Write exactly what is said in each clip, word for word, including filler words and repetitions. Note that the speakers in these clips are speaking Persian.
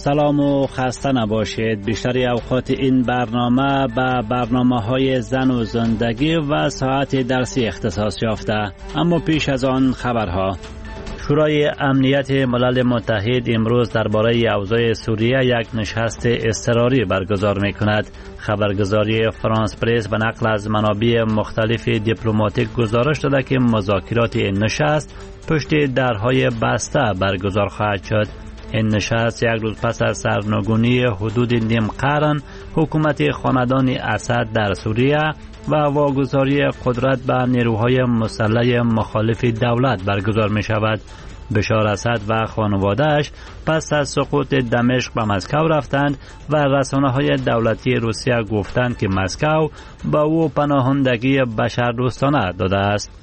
سلام و خسته نباشید. بیشتر اوقات این برنامه به برنامه‌های زن و زندگی و ساعت درسی اختصاص یافته. اما پیش از آن خبرها. شورای امنیت ملل متحد امروز درباره اوضاع سوریه یک نشست اضطراری برگزار می‌کند. خبرگزاری فرانس پرس به نقل از منابع مختلف دیپلماتیک گزارش داده که مذاکرات این نشست پشت درهای بسته برگزار خواهد شد. این نشست یک روز پس از سرنگونی حدود نیم قرن حکومت خاندان اسد در سوریه و واگذاری قدرت به نیروهای مسلح مخالف دولت برگزار می شود. بشار اسد و خانواده‌اش پس از سقوط دمشق به مسکو رفتند و رسانه‌های دولتی روسیه گفتند که مسکو به او پناهندگی بشردوستانه داده است.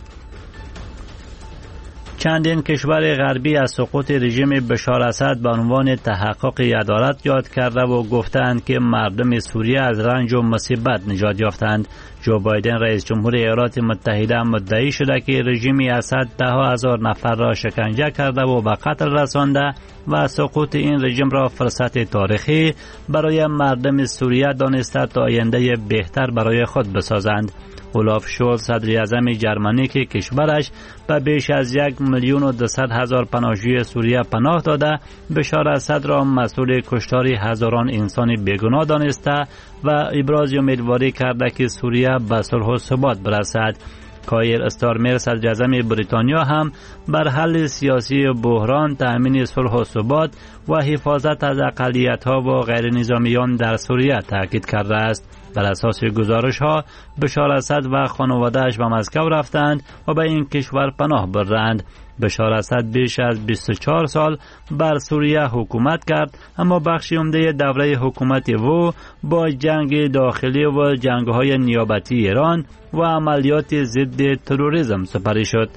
چندین کشور غربی از سقوط رژیم بشار اسد به عنوان تحقق عدالت یاد کرده و گفتند که مردم سوریه از رنج و مصیبت نجات یافتند. جو بایدن رئیس جمهور ایالات متحده مدعی شده که رژیم اسد ده هزار نفر را شکنجه کرده و به قتل رسانده و سقوط این رژیم را فرصت تاریخی برای مردم سوریه دانسته تا آینده بهتر برای خود بسازند. اولاف شولز صدر اعظم جرمنی که کشورش به بیش از یک میلیون و دویست هزار پناهجوی سوریه پناه داده بشار اسد را مسئول کشتار هزاران انسان بیگناه دانسته و ابراز امیدواری کرده که سوریه به صلح و ثبات برسد. کایر استارمر صدر اعظم بریتانیا هم بر حل سیاسی بحران، تأمین صلح و ثبات و حفاظت از اقلیت‌ها و غیر نظامیان در سوریه تاکید کرده است. بر اساس گزارش ها بشار اسد و خانواده‌اش به مسکو رفتند و به این کشور پناه بردند. بشار اسد بیش از بیست و چهار سال بر سوریه حکومت کرد، اما بخش عمده دوره حکومت او با جنگ داخلی و جنگ‌های نیابتی ایران و عملیات ضد تروریسم سپری شد.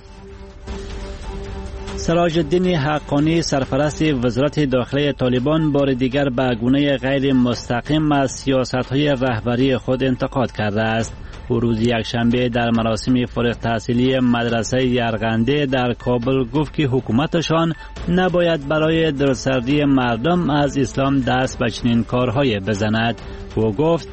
سراج الدین حقانی سرپرست وزارت داخلی طالبان بار دیگر به گونه غیر مستقیم از سیاست‌های رهبری خود انتقاد کرده است. او روز یکشنبه در مراسم فارغ التحصیلی مدرسه یرغنده در کابل گفت که حکومتشان نباید برای دلسردی مردم از اسلام دست به چنین کارهای بزند. او گفت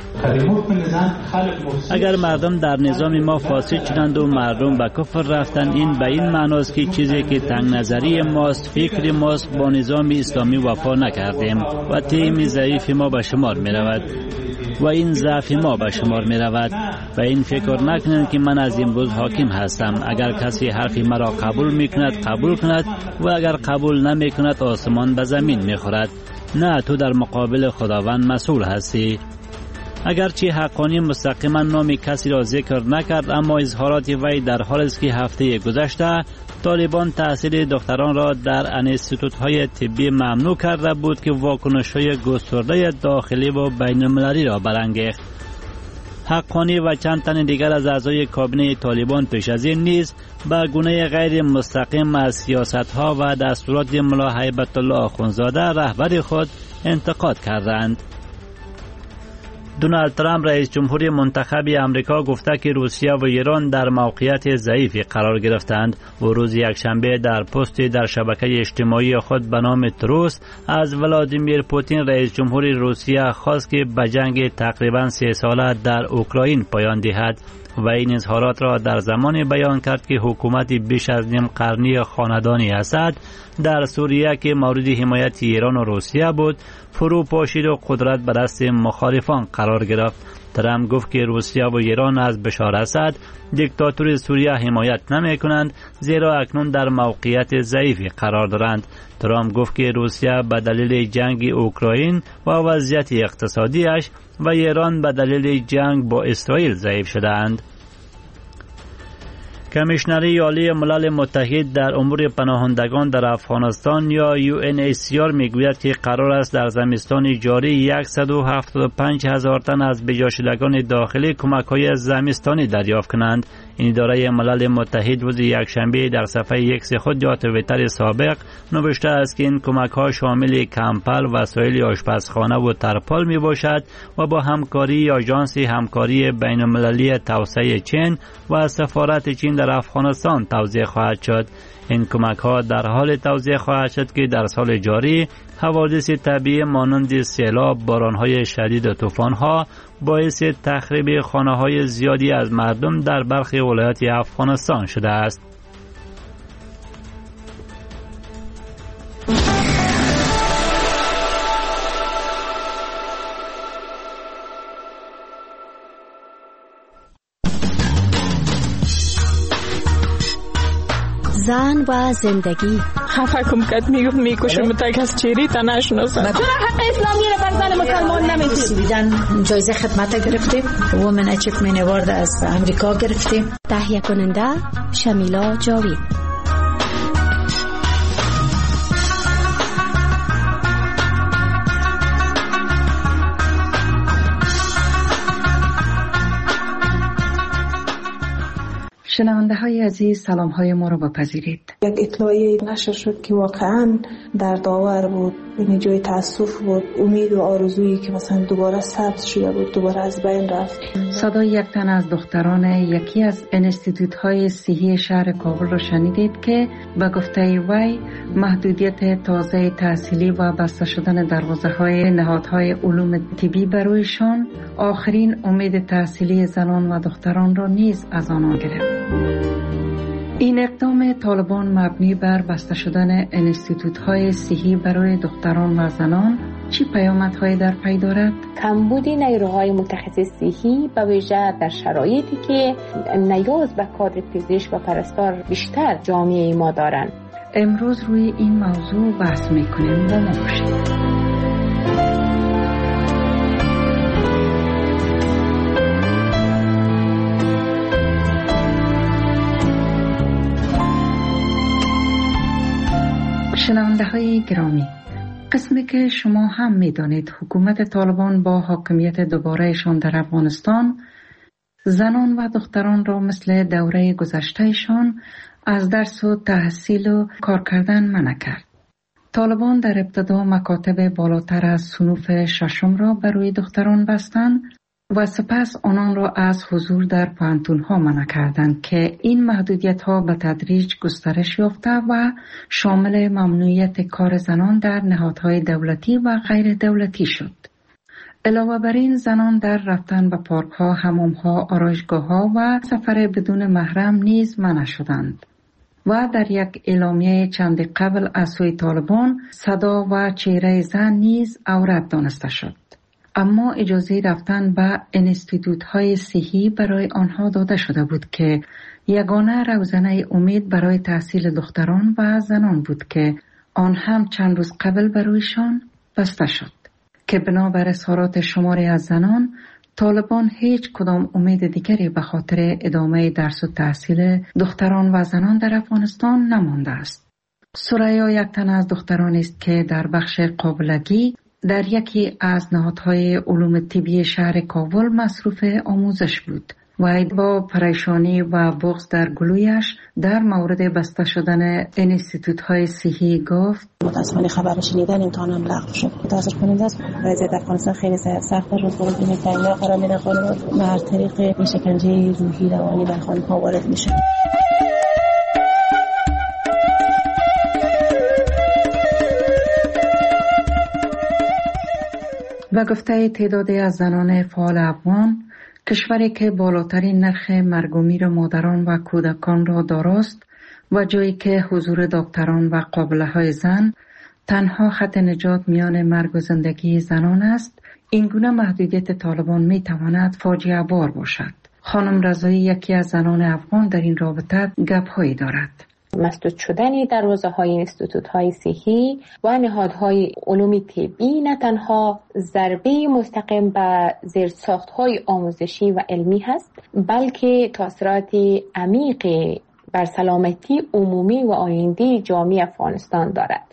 اگر مردم در نظام ما فاسد شدند و مردم به کفر رفتند، این به این معناست که چیزی که تنگ نظری ماست، فکر ماست، با نظام اسلامی وفا نکردیم و تیم ضعیف ما به شمار می رود و این ضعف ما به شمار می رود و این فکر نکنند که من از امروز حاکم هستم. اگر کسی حرف مرا قبول می کند قبول کند و اگر قبول نمی کند آسمان به زمین می خورد. نه، تو در مقابل خداوند مسئول هستی. اگرچه حقانی مستقیما نام کسی را ذکر نکرد، اما اظهارات وی در حالی است که هفته گذشته طالبان تحصیل دختران را در انستیتوت‌های طبی ممنوع کرده بود که واکنش‌های گسترده داخلی و بین‌المللی را برانگیخت. حقانی و چند تن دیگر از اعضای کابینه طالبان پیش از این نیز به گونه غیر مستقیم از سیاست‌ها و دستورات ملا هیبت الله آخوندزاده رهبر خود انتقاد کردند. دونالد ترامپ رئیس جمهور منتخب امریکا گفته که روسیه و ایران در موقعیت ضعیفی قرار گرفتند. و روز یکشنبه در پستی در شبکه اجتماعی خود به نام تروس از ولادیمیر پوتین رئیس جمهور روسیه خواست که به جنگ تقریبا سه ساله در اوکراین پایان دهد و این اظهارات را در زمانی بیان کرد که حکومت بیش از نیم قرنی خاندان اسد در سوریه که مورد حمایت ایران و روسیه بود فرو پاشید و قدرت به دست مخالفان قرار گرفت. ترامپ گفت که روسیه و ایران از بشار اسد دیکتاتور سوریه حمایت نمی کنند، زیرا اکنون در موقعیت ضعیفی قرار دارند. ترامپ گفت که روسیه به دلیل جنگ اوکراین و وضعیت اقتصادیش و ایران به دلیل جنگ با اسرائیل ضعیف شدند. کمیشنری عالی ملل متحد در امور پناهندگان در افغانستان یا یو ان اچ سی آر میگوید که قرار است در زمستان جاری صد و هفتاد و پنج هزار تن از بجاشدگان داخلی کمک‌های زمستانی دریافت کنند. این اداره ملل متحد روز یکشنبه در صفحه ایکس خود یا توییتر سابق نوشته است که این کمک ها شامل کمپل، وسایل آشپزخانه و ترپال می باشد و با همکاری آژانس همکاری بین المللی توسعه چین و سفارت چین در افغانستان توزیع خواهد شد. این کمک ها در حال توزیع خواهد شد که در سال جاری حوادث طبیعی مانند سیلاب، باران‌های شدید و طوفان‌ها باعث تخریب خانه‌های زیادی از مردم در برخی ولایات افغانستان شده است. زن و زندگی. خفه کم کت میگفت میکشم تک از چیری تا نشناسم. چرا حق اسلامی را بر زن مسلمان نمیدید؟ دیدن جایزه خدمت گرفتیم. وومن اچیومنت اوارد از امریکا گرفتیم. تهیه کننده شمیلا جاوید. شنونده های عزیز، سلام های ما را بپذیرید. یک اطلاعیه نشر شد که واقعا در داور بود، یعنی جای تاسف بود. امید و آرزویی که مثلا دوباره سبز شده بود دوباره از بین رفت. صدای یک تن از دختران یکی از انستیتوت های صحی شهر کابل را شنیدید که به گفته وی محدودیت تازه تحصیلی و بسته شدن دروازه های نهادهای علوم طبی برایشان آخرین امید تحصیلی زنان و دختران را نیز از آنها گرفت. این اقدام طالبان مبنی بر بسته شدن انستیتوت‌های صحی برای دختران و زنان چی پیامدهایی در پی دارد؟ کمبود نیروهای متخصص صحی به ویژه در شرایطی که نیاز به کادر پزشک و پرستار بیشتر جامعه ما دارند. امروز روی این موضوع بحث می‌کنیم. با ما باشید. شنونده های گرامی، قسمی که شما هم می دانید حکومت طالبان با حاکمیت دوبارهشان در افغانستان زنان و دختران را مثل دوره گذشتهشان از درس و تحصیل و کار کردن منع کرد. طالبان در ابتدا مکاتب بالاتر از صنوف ششم را برای دختران بستند و سپس آنان را از حضور در پوهنتون‌ها منع کردند که این محدودیت‌ها به تدریج گسترش یافته و شامل ممنوعیت کار زنان در نهادهای دولتی و غیر دولتی شد. علاوه بر این زنان در رفتن به پارک‌ها، حمام‌ها، آرایشگاه‌ها و سفر بدون محرم نیز منع شدند. و در یک اعلامیه چندی قبل از سوی طالبان صدا و چهره زن نیز عورت دانسته شد. اما اجازه رفتن به انستیتوت‌های صحی برای آنها داده شده بود که یگانه روزنه امید برای تحصیل دختران و زنان بود که آن هم چند روز قبل برایشان بسته شد که بنابر اظهارات شماری از زنان طالبان هیچ کدام امید دیگری به خاطر ادامه درس و تحصیل دختران و زنان در افغانستان نمانده است. سریا یک تن از دختران است که در بخش قابلگی در یکی از نهادهای علوم طبی شهر کابل مصروف آموزش بود و با پریشانی و بغض در گلویش در مورد بسته شدن انستیتوت‌های صحی گفت: متاسفانه خبر شنیدن امتحانم لغو شد. متاسف کننده است. وضعیت افغانستان خیلی سخت روز به روز می‌تونه قرار میره خانم به هر طریق این شکنجه روحی روانی بر خانم‌ها وارد میشه. و گفته تعدادی از زنان فعال افغان، کشوری که بالاترین نرخ مرگ و میر مادران و کودکان را داراست و جایی که حضور دکتران و قابله‌های زن تنها خط نجات میان مرگ و زندگی زنان است، این گونه محدودیت طالبان می تواند فاجعه بار باشد. خانم رضایی یکی از زنان افغان در این رابطه گپ‌هایی دارد. مسدود شدن دروازه‌های انستیتوت‌های صحی و نهادهای علوم طبی نه تنها ضربه مستقیم به زیرساخت‌های آموزشی و علمی هست، بلکه تأثیرات عمیق بر سلامتی عمومی و آینده جامعه افغانستان دارد.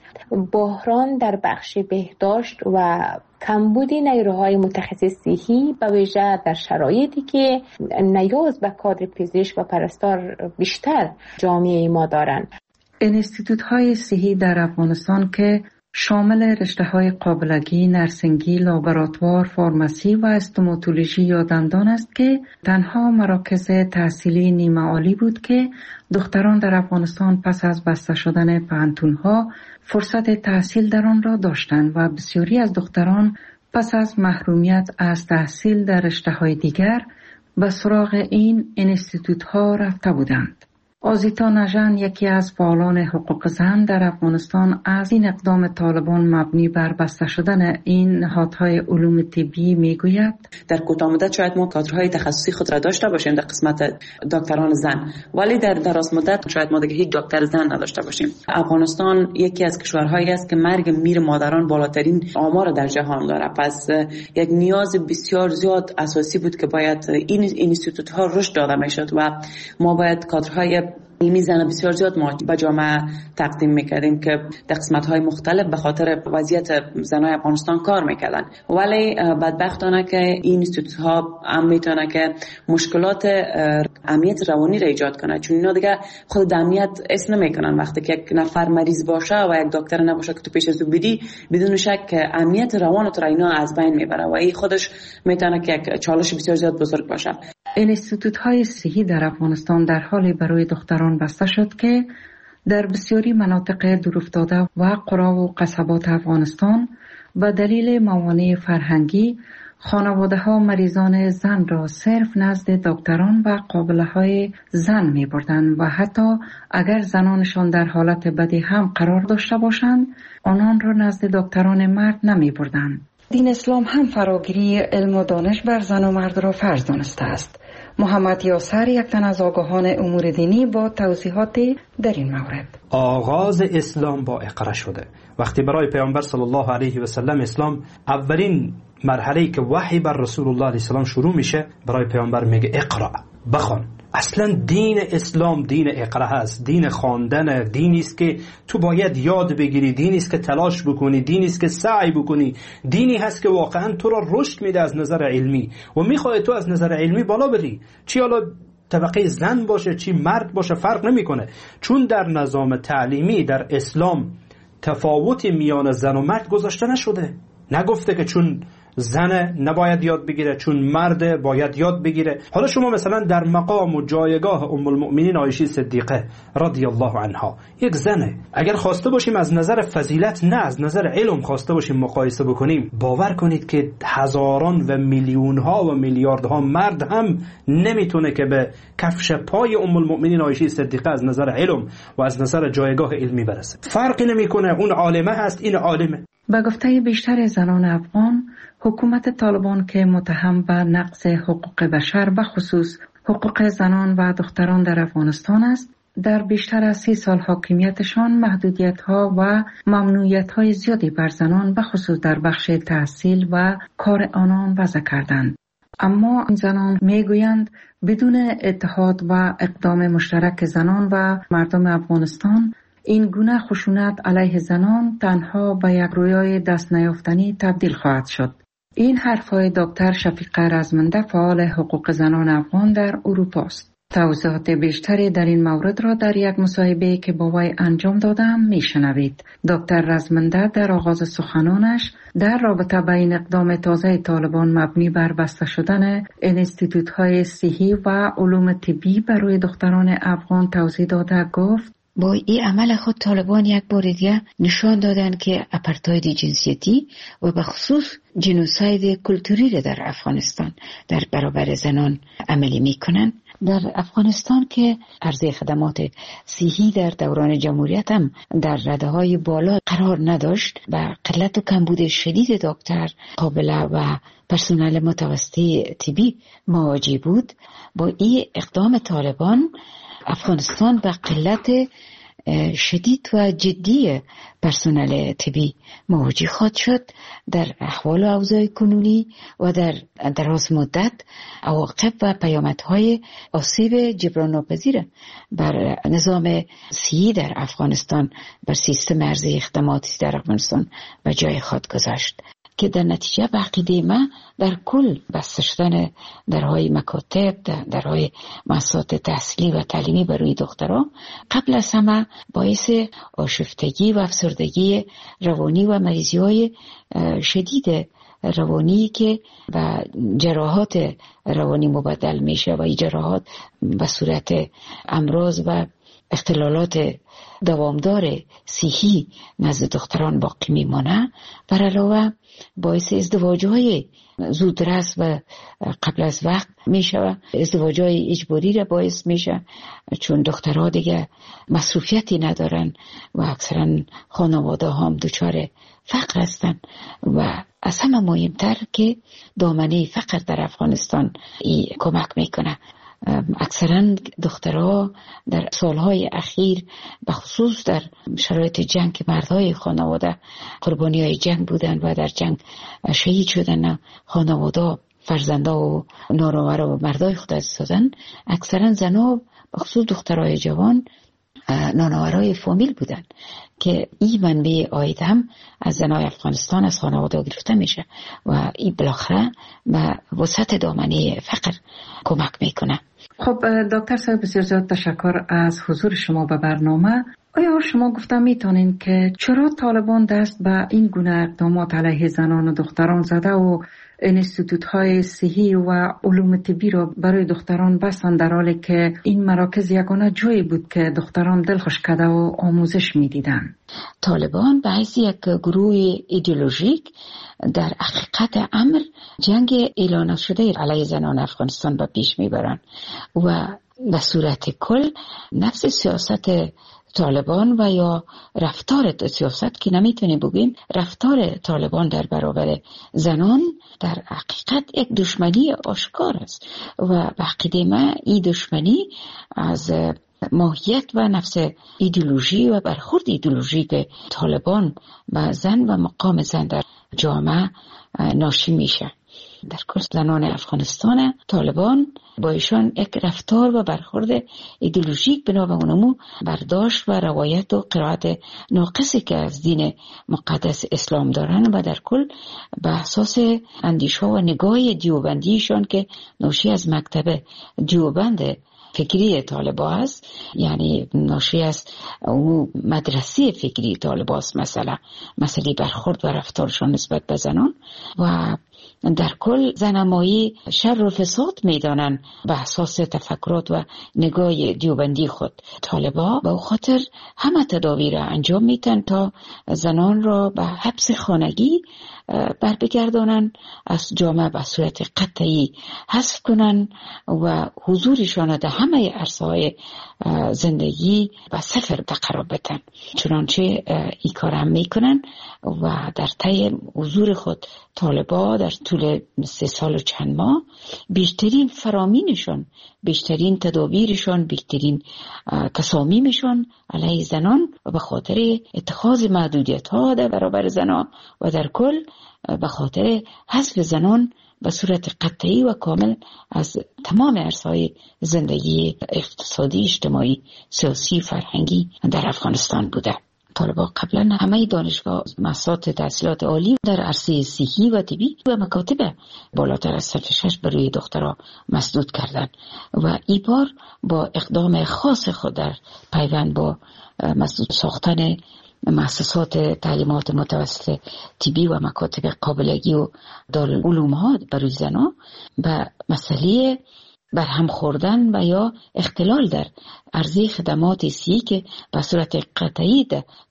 بحران در بخش بهداشت و کمبود نیروهای متخصص صحی به ویژه در شرایطی که نیاز به کادر پزشک و پرستار بیشتر جامعه ما دارند. انستیتوت های صحی در افغانستان که شامل رشته های قابلگی، نرسنگی، لابراتوار، فارماسی و استوماتولوژی یا دندان است که تنها مراکز تحصیلی نیمه عالی بود که دختران در افغانستان پس از بسته شدن پانتونها فرصت تحصیل در آن را داشتند و بسیاری از دختران پس از محرومیت از تحصیل در رشته های دیگر به سراغ این انستیتوت ها رفته بودند. آزیتا نژن، یکی از فعالان حقوق زن در افغانستان، از این اقدام طالبان مبنی بر بسته شدن این نهادهای علوم طبی میگوید: در کوتاه مدت شاید ما کادرهای تخصصی خود را داشته باشیم در قسمت دکتران زن، ولی در دراز مدت شاید ما دیگه هیچ دکتر زن نداشته باشیم. افغانستان یکی از کشورهایی است که مرگ میر مادران بالاترین آمار در جهان داره، پس یک نیاز بسیار زیاد اساسی بود که باید این اینستیتوت ها رشد داده میشد و ما باید کادرهای علمی زن بسیار زیاد ما به جامعه تقدیم میکردیم که در قسمت‌های مختلف به خاطر وضعیت زنای افغانستان کار میکردن، ولی بدبختانه که این اینستیتوت‌ها هم میتونه که مشکلات امنیت روانی را ایجاد کنه، چون اینا دیگه خود امنیت اسم نمیکنن. وقتی که یک نفر مریض باشه و یک دکتر نباشه که تو پیش از او بدی، بدون شک امنیت روان تو را اینا از بین میبره و این خودش میتونه که یک چالش بسیار زیاد بزرگ باشه. انستیتوت های صحی در افغانستان در حالی برای دختران بسته شد که در بسیاری مناطق دورافتاده و قرا و قصبات افغانستان به دلیل موانع فرهنگی خانواده ها مریضان زن را صرف نزد دکتران و قابله های زن می بردند و حتی اگر زنانشان در حالت بدی هم قرار داشته باشند آنان را نزد دکتران مرد نمی بردند. دین اسلام هم فراگیری علم و دانش بر زن و مرد را فرض دانسته است. محمد یاسر، یک تن از آگاهان امور دینی، با توضیحات در این مورد: آغاز اسلام با اقرا شده. وقتی برای پیامبر صلی الله علیه و سلم اسلام اولین مرحله‌ای که وحی بر رسول الله علیه السلام شروع میشه، برای پیامبر میگه اقرا، بخوان. اصلا دین اسلام دین اقرا هست، دین خواندن، دینی است که تو باید یاد بگیری، دینی است که تلاش بکنی، دینی است که سعی بکنی، دینی هست که واقعا تو را رشد میده از نظر علمی و میخواد تو از نظر علمی بالا بری، چی حالا طبقه زن باشه چی مرد باشه فرق نمیکنه، چون در نظام تعلیمی در اسلام تفاوتی میان زن و مرد گذاشته نشده. نگفته که چون زن نباید یاد بگیره چون مرد باید یاد بگیره. حالا شما مثلا در مقام و جایگاه ام المؤمنین عایشه صدیقه رضی الله عنها، یک زنه، اگر خواسته باشیم از نظر فضیلت نه از نظر علم خواسته باشیم مقایسه بکنیم، باور کنید که هزاران و میلیون ها و میلیاردها مرد هم نمیتونه که به کفش پای ام المؤمنین عایشه صدیقه از نظر علم و از نظر جایگاه علمی برسه. فرقی نمیکنه، اون عالمه هست این عالمه. به گفته بیشتر زنان افغان، حکومت طالبان که متهم به نقض حقوق بشر به خصوص حقوق زنان و دختران در افغانستان است، در بیشتر از سی سال حاکمیتشان محدودیت‌ها و ممنوعیت‌های زیادی بر زنان به خصوص در بخش تحصیل و کار آنان وضع کردند. اما این زنان میگویند بدون اتحاد و اقدام مشترک زنان و مردم افغانستان، این گونه خشونت علیه زنان تنها به یک رویای دست نیافتنی تبدیل خواهد شد. این حرفهای دکتر شفیقه رزمنده، فعال حقوق زنان افغان در اروپا است. توضیحات بیشتری در این مورد را در یک مصاحبه که با وی انجام دادم میشنوید. دکتر رزمنده در آغاز سخنانش در رابطه با این اقدام تازه طالبان مبنی بر بسته شدن انستیتوت‌های صحی و علوم طبی برای دختران افغان توضیح داده گفت: با این عمل خود طالبان یک بار دیگه نشان دادن که اپارتاید جنسیتی و به خصوص جنوساید کلتوری را در افغانستان در برابر زنان عملی میکنن. در افغانستان که عرضه خدمات صحی در دوران جمهوریت هم در رده‌های بالا قرار نداشت و قلت و کمبود شدید دکتر، قابله و پرسنل متوسطه طبی مواجه بود، با این اقدام طالبان افغانستان به قلت شدید و جدی پرسنل طبی مواجه خواهد شد در احوال و اوضاع کنونی و در دراز مدت عواقب و پیامدهای آسیب جبران ناپذیر بر نظام صحی در افغانستان، بر سیستم ارزی خدماتی در افغانستان و جای خود گذاشت که در نتیجه به عقیده من در کل بسته شدن درهای مکاتب، درهای مؤسسات تحصیلی و تعلیمی برای دختران قبل از همه باعث آشفتگی و افسردگی روانی و مریضی های شدید روانی که و جراحات روانی مبدل میشه و این جراحات به صورت امراض و اختلالات دوامدار صحی نزد دختران باقی میمانه. بر علاوه باعث ازدواج‌های زودرس و قبل از وقت میشه، ازدواج‌های اجباری را باعث میشه چون دخترها دیگه مصروفیتی ندارن و اکثرا خانواده هم دچار فقر هستن و از همه مهمتر که دامنه فقر در افغانستان ای کمک میکنه. اکثرا دخترها در سالهای اخیر به خصوص در شرایط جنگ که مردهای خانواده قربانی های جنگ بودن و در جنگ شهید شدن، خانواده فرزنده و نانآور و مردای خود از دادن، اکثرا زنها به خصوص دخترای جوان نانآورای فامیل بودن که این منبع عاید هم از زنای افغانستان از خانواده گرفته میشه و این بالاخره به وسط دامنه فقر کمک میکنه. خب دکتر صاحب بسیار زیاد تشکر از حضور شما به برنامه. آیا شما گفتم میتونین که چرا طالبان دست به این گونه اقدامات علیه زنان و دختران زده و انستیتوت های صحی و علوم طبی را برای دختران بستن، در حالی که این مراکز یگانه جایی بود که دختران دلخوش کرده و آموزش میدیدن؟ طالبان به حیث یک گروه ایدئولوژیک در حقیقت امر جنگ اعلان شده علیه زنان افغانستان به پیش میبرن و به صورت کل نفس سیاست طالبان و یا رفتار سیاست که نمیتونیم بگیم رفتار طالبان در برابر زنان در حقیقت یک دشمنی آشکار است و به عقیده من این دشمنی از ماهیت و نفس ایدئولوژی و برخورد ایدئولوژی که طالبان و زن و مقام زن در جامعه ناشی میشه. در کل زنان افغانستان طالبان با ایشان یک رفتار و برخورد ایدئولوژیک بنا به اونمو برداشت و روایت و قرائت ناقصی که از دین مقدس اسلام دارن و در کل به اساس اندیشه و نگاه دیوبندیشان که ناشی از مکتب دیوبند فکری طالبا است، یعنی ناشی از او مدرسه فکری طالبا است، مثلا مسئله برخورد و رفتارشان نسبت به زنان و در کل زنمایی شر و فساد میدانن به اساس تفکرات و نگاه دیوبندی خود. طالبا به خاطر همه تدابیر انجام میتن تا زنان را به حبس خانگی بر بگردانن، از جامعه به صورت قطعی حذف کنن و حضورشان در همه عرصه‌های زندگی به صفر قرار بدن. چنانچه این کار هم میکنن و در طی حضور خود طالبا در طول سه سال و چند ماه بیشترین فرامینشان، بیشترین تدابیرشان، بیشترین تصامیمشان علیه زنان و به خاطر اتخاذ محدودیت ها در برابر زنان و در کل به خاطر حذف زنان به صورت قطعی و کامل از تمام عرصه‌های زندگی اقتصادی، اجتماعی، سیاسی، فرهنگی در افغانستان بوده. طالبان قبلا همه دانشگاه، مؤسسات تحصیلات عالی در عرصه صحی و طبی و مکاتب بالاتر از صف شش برای دخترها مسدود کردند و این بار با اقدام خاص خود در پیوند با مسدود ساختن مؤسسات تعلیمات متوسط طبی و مکاتب قابلگی و دارالعلوم ها برای زنان به مسئله برهم خوردن و یا اختلال در عرضه خدمات صحی که به صورت قطعی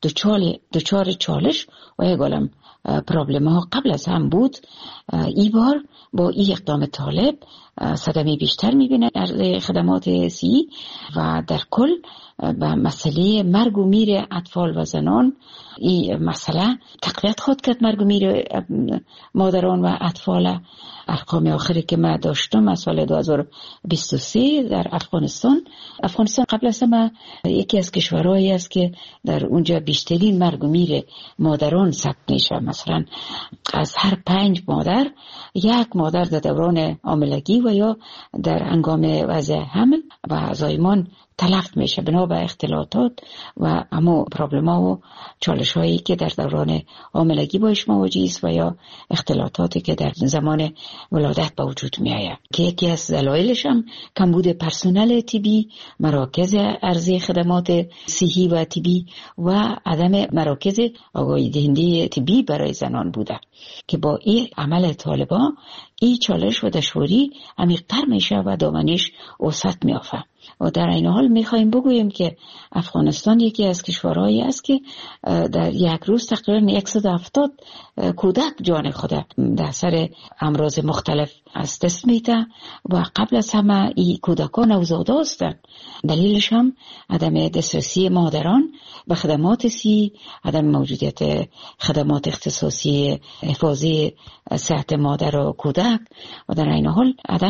دچار چالش و یک عالم پرابلم ها قبل از هم بود، این بار با این اقدام طالب صدمه بیشتر میبینه در خدمات صحی و در کل به مسئله مرگ و میر اطفال و زنان. این مسئله تقویت خود کرد مرگ و میر مادران و اطفال. ارقام آخری که من داشتم از سال دو هزار و بیست و سه در افغانستان افغانستان قبل از همه یکی از کشورهایی است که در اونجا بیشترین مرگ و میر مادران ثبت میشه. مثلا از هر پنج مادر یک مادر در دوران حاملگی و یا در هنگام وضع حمل و زایمان تلف میشه بنا به اختلاطات و همو پرابلم ها و چالش هایی که در دوران حاملگی باش مواجه است و یا اختلاطاتی که در زمان ولادت به وجود می آید که یکی از دلایلش هم کمبود پرسنل طبی، مراکز عرضه خدمات صحی و طبی و عدم مراکز آگاهی دهنده طبی برای زنان بوده که با این عمل طالبان این چالش و دشواری عمیق‌تر میشه و دامنش وسعت میافته. و در این حال میخوایم بگوییم که افغانستان یکی از کشورهایی است که در یک روز تقریبا صد و هفتاد کودک جان خود در اثر امراض مختلف از دست میده و قبل از همه این کودکان نوزاده هستند. دلیلش هم عدم دسترسی مادران به خدمات صحی، عدم موجودیت خدمات اختصاصی حفاظی صحت مادر و کودک و در این حال عدم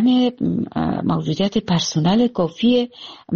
موجودیت پرسنل کافی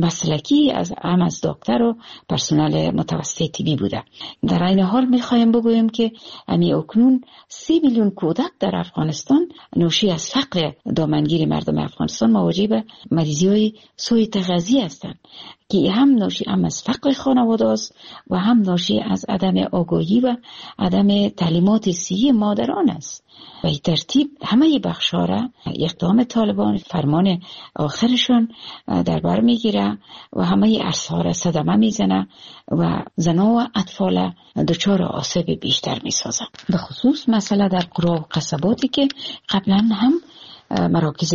مسلکی از هم از دکتر و پرسنل متوسط طبی بوده. در این حال میخوایم بگویم که امی اکنون سی میلیون کودک در افغانستان ناشی از فقر دامنگیر مردم افغانستان مواجه به مریضی های سوء تغذیه هستند که هم ناشی هم از فقر خانواده است و هم ناشی از عدم آگاهی و عدم تعلیمات صحی مادران است. و این ترتیب همه بخش‌ها را اقدام طالبان فرمان آخرشون در بر میگیره و همه عرصه‌ها را صدمه میزنه و زنان و اطفال دچار آسیب بیشتر میسازه. به خصوص مسئله در قرى و قصباتی که قبلا هم مراکز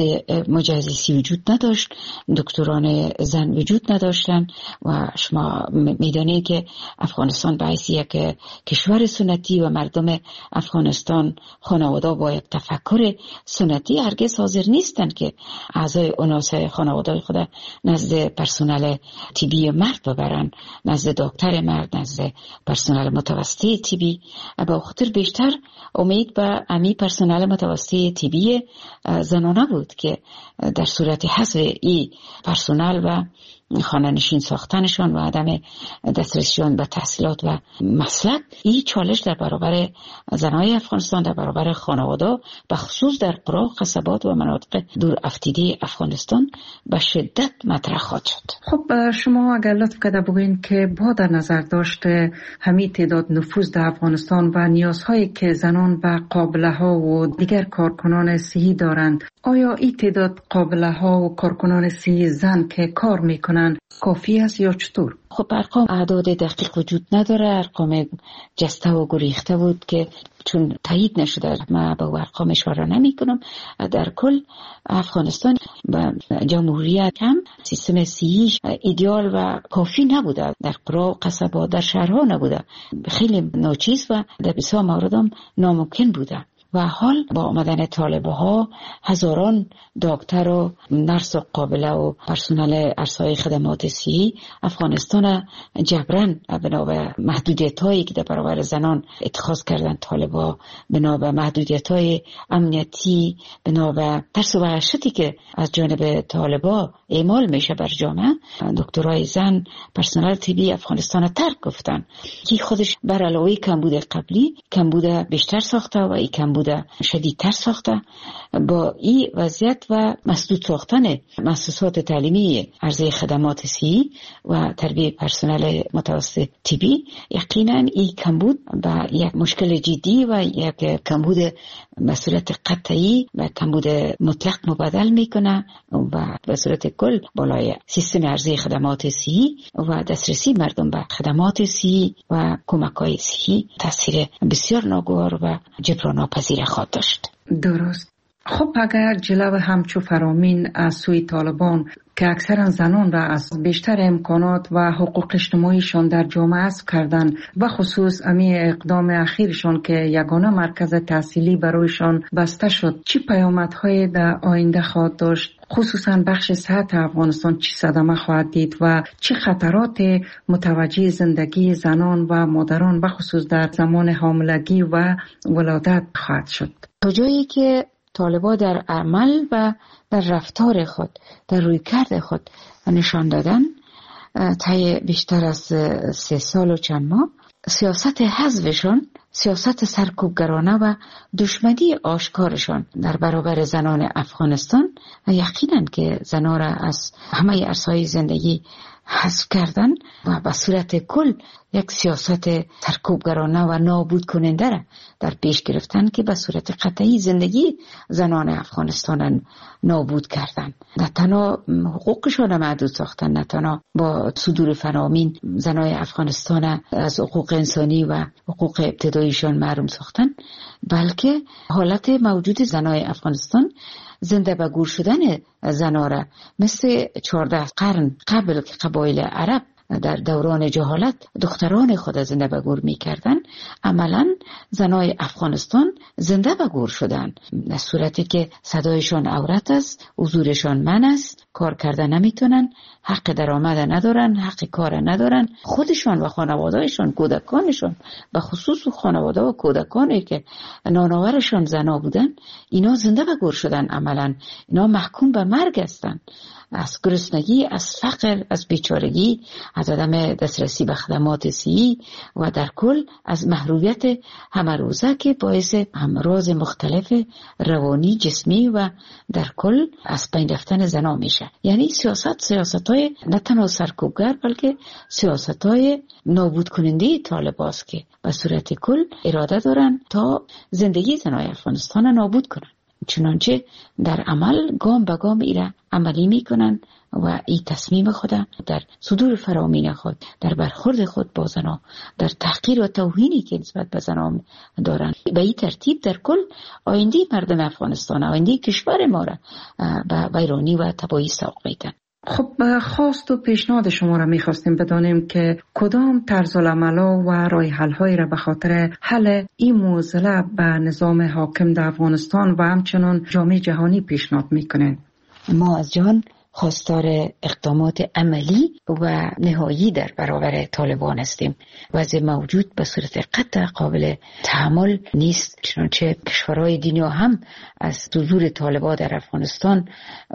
مجهزی وجود نداشت، دکتران زن وجود نداشتن و شما میدونید که افغانستان به حیث یک کشور سنتی و مردم افغانستان خانواده با یک تفکر سنتی هرگز حاضر نیستند که اعضای اوناس خانواده خود نزد پرسنل طبی مرد ببرن، نزد دکتر مرد، نزد پرسنل متوسط طبی. با خاطر بیشتر امید به امی پرسنل متوسط طبی زنانه بود که در صورت حذف این پرسنل و خانه نشین ساختنشان و عدم دسترسیشان به تحصیلات و مسلک این چالش در برابر زنای افغانستان در برابر خانواده به خصوص در قرى و قصبات و مناطق دور افتیده افغانستان به شدت مطرح خواهد شد. خب شما اگر لطف کرده بگوین که با در نظر داشته همین تعداد نفوذ در افغانستان و نیازهایی که زنان و قابله ها و دیگر کارکنان صحی دارند، آیا این تعداد قابله ها و کارکنان صحی زن که کار میکنند کافی است یا چطور؟ خب ارقام اعداد دقیق وجود نداره، ارقام جسته و گریخته بود که چون تایید نشده من به ارقام اشاره نمی کنم. در کل افغانستان و جمهوریت هم سیستم صحیش ایدئال و کافی نبوده، در قرى و قصبات در شهرها نبوده، خیلی ناچیز و در بسیار مورد هم ناممکن بوده. و حال با آمدن طالبه ها هزاران دکتر و نرس و قابله و پرسنل عرصه‌های خدمات صحی افغانستان جبران بنا به محدودیت هایی که در برابر زنان اتخاذ کردن طالبه، بنا به محدودیت های امنیتی، بنا به ترس و وحشتی که از جانب طالبه اعمال میشه بر جامعه، دکترای زن پرسنل طبی افغانستان ترک گفتن که خودش بر علاوه کمبود قبلی کمبود بیشتر ساخته و این کمبود شدیدتر ساخته. با این وضعیت و مسدود ساختن مؤسسات تعلیمی عرضه خدمات صحی و تربیت پرسنل متوسط طبی، یقینا این کمبود به یک مشکل جدی و یک کمبود به صورت قطعی و کمبود مطلق مبادل میکنه و به صورت کل بالای سیستم عرضه خدمات صحی و دسترسی مردم به خدمات صحی و کمک‌های صحی تاثیر بسیار ناگوار و جبران ناپذیر خواهد داشت. درست. خب اگر جلو همچو فرامین از سوی طالبان که اکثرا زنان را از بیشتر امکانات و حقوق اجتماعیشان در جامعه حذف کردن و خصوص امی اقدام اخیرشان که یگانه مرکز تحصیلی برایشان بسته شد، چی پیامدهای در آینده خواهد داشت؟ خصوصا بخش صحت افغانستان چی صدمه خواهد دید و چه خطرات متوجه زندگی زنان و مادران و خصوص در زمان حاملگی و ولادت خواهد شد؟ تا جایی که طالبان در عمل و در رفتار خود، در رویکرد خود نشان دادن طی بیشتر از سه سال و چند ماه، سیاست حذفشان، سیاست سرکوبگرانه و دشمنی آشکارشان در برابر زنان افغانستان یقینا که زنان را از همه عرصه‌های زندگی حذف کردن و به صورت کل یک سیاست سرکوبگرانه و نابود کننده را در پیش گرفتن که به صورت قطعی زندگی زنان افغانستان نابود کردن. نه تنها حقوقشان محدود ساختن، نه تنها با صدور فرامین زنان افغانستان از حقوق انسانی و حقوق ابتداییشان محروم ساختن، بلکه حالت موجود زنان افغانستان زنده به گور شدن زنان را مثل چهارده قرن قبل که قبایل عرب در دوران جهالت دختران خود زنده به گور می کردن، عملا زنای افغانستان زنده به گور شدن، در صورتی که صدایشان عورت است، حضورشان من است، کار کرده نمیتونن، حق درآمد ندارن، حق کار ندارن، خودشان و خانوادهشان، کودکانشان، به خصوص خانواده و کودکانی که نانآورشان زنا بودن، اینا زنده به گور شدن، عملا اینا محکوم به مرگ هستند. از گرسنگی، از فقر، از بیچارگی، از عدم دسترسی به خدمات صحی و در کل از محرومیت همه روزه که باعث امراض مختلف روانی، جسمی و در کل از بین رفتن زنا میشه. یعنی سیاست سیاست‌های نه تنها سرکوبگر بلکه سیاست‌های نابود کننده طالباست که به صورت کل اراده دارن تا زندگی زنای افغانستان نابود کنن. چنانچه در عمل گام به گام ایره عملی میکنن و این تصمیم خود در صدور فرامین خود، در برخورد خود با زنان، در تحقیر و توهینی که نسبت به زنان دارن، به این ترتیب در کل آینده مردم افغانستان، آینده کشور ما را به ویرانی و تباهی سوق میدن. خب خواست و پیشنهاد شما را میخواستیم بدانیم که کدام طرز العمل‌ها و راه حل‌هایی را به خاطر حل این معضله به نظام حاکم در افغانستان و همچنان جامعه جهانی پیشنهاد میکنین؟ ما از جهان خواستار اقدامات عملی و نهایی در برابر طالبان هستیم. وضع موجود به صورت قطع قابل تحمل نیست، چنانچه کشورهای دنیا هم از حضور طالبان در افغانستان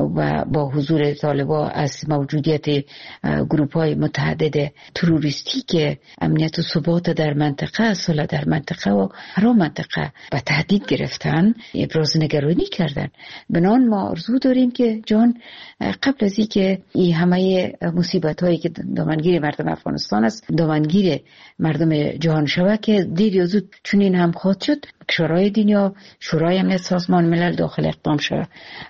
و با حضور طالبان از موجودیت گروپ‌های متعدد تروریستی که امنیت و ثبات در منطقه، صلح در منطقه و هر منطقه به تهدید گرفتن، ابراز نگرانی کردن. بنان ما آرزو داریم که جان قبل از اینکه این همه مصیبت هایی که دامنگیر مردم افغانستان است دامنگیر مردم جهان شود که دیر یا زود چنین هم خواهد شد، کشورهای دنیا، شورای امنیت سازمان ملل داخل اقدام شود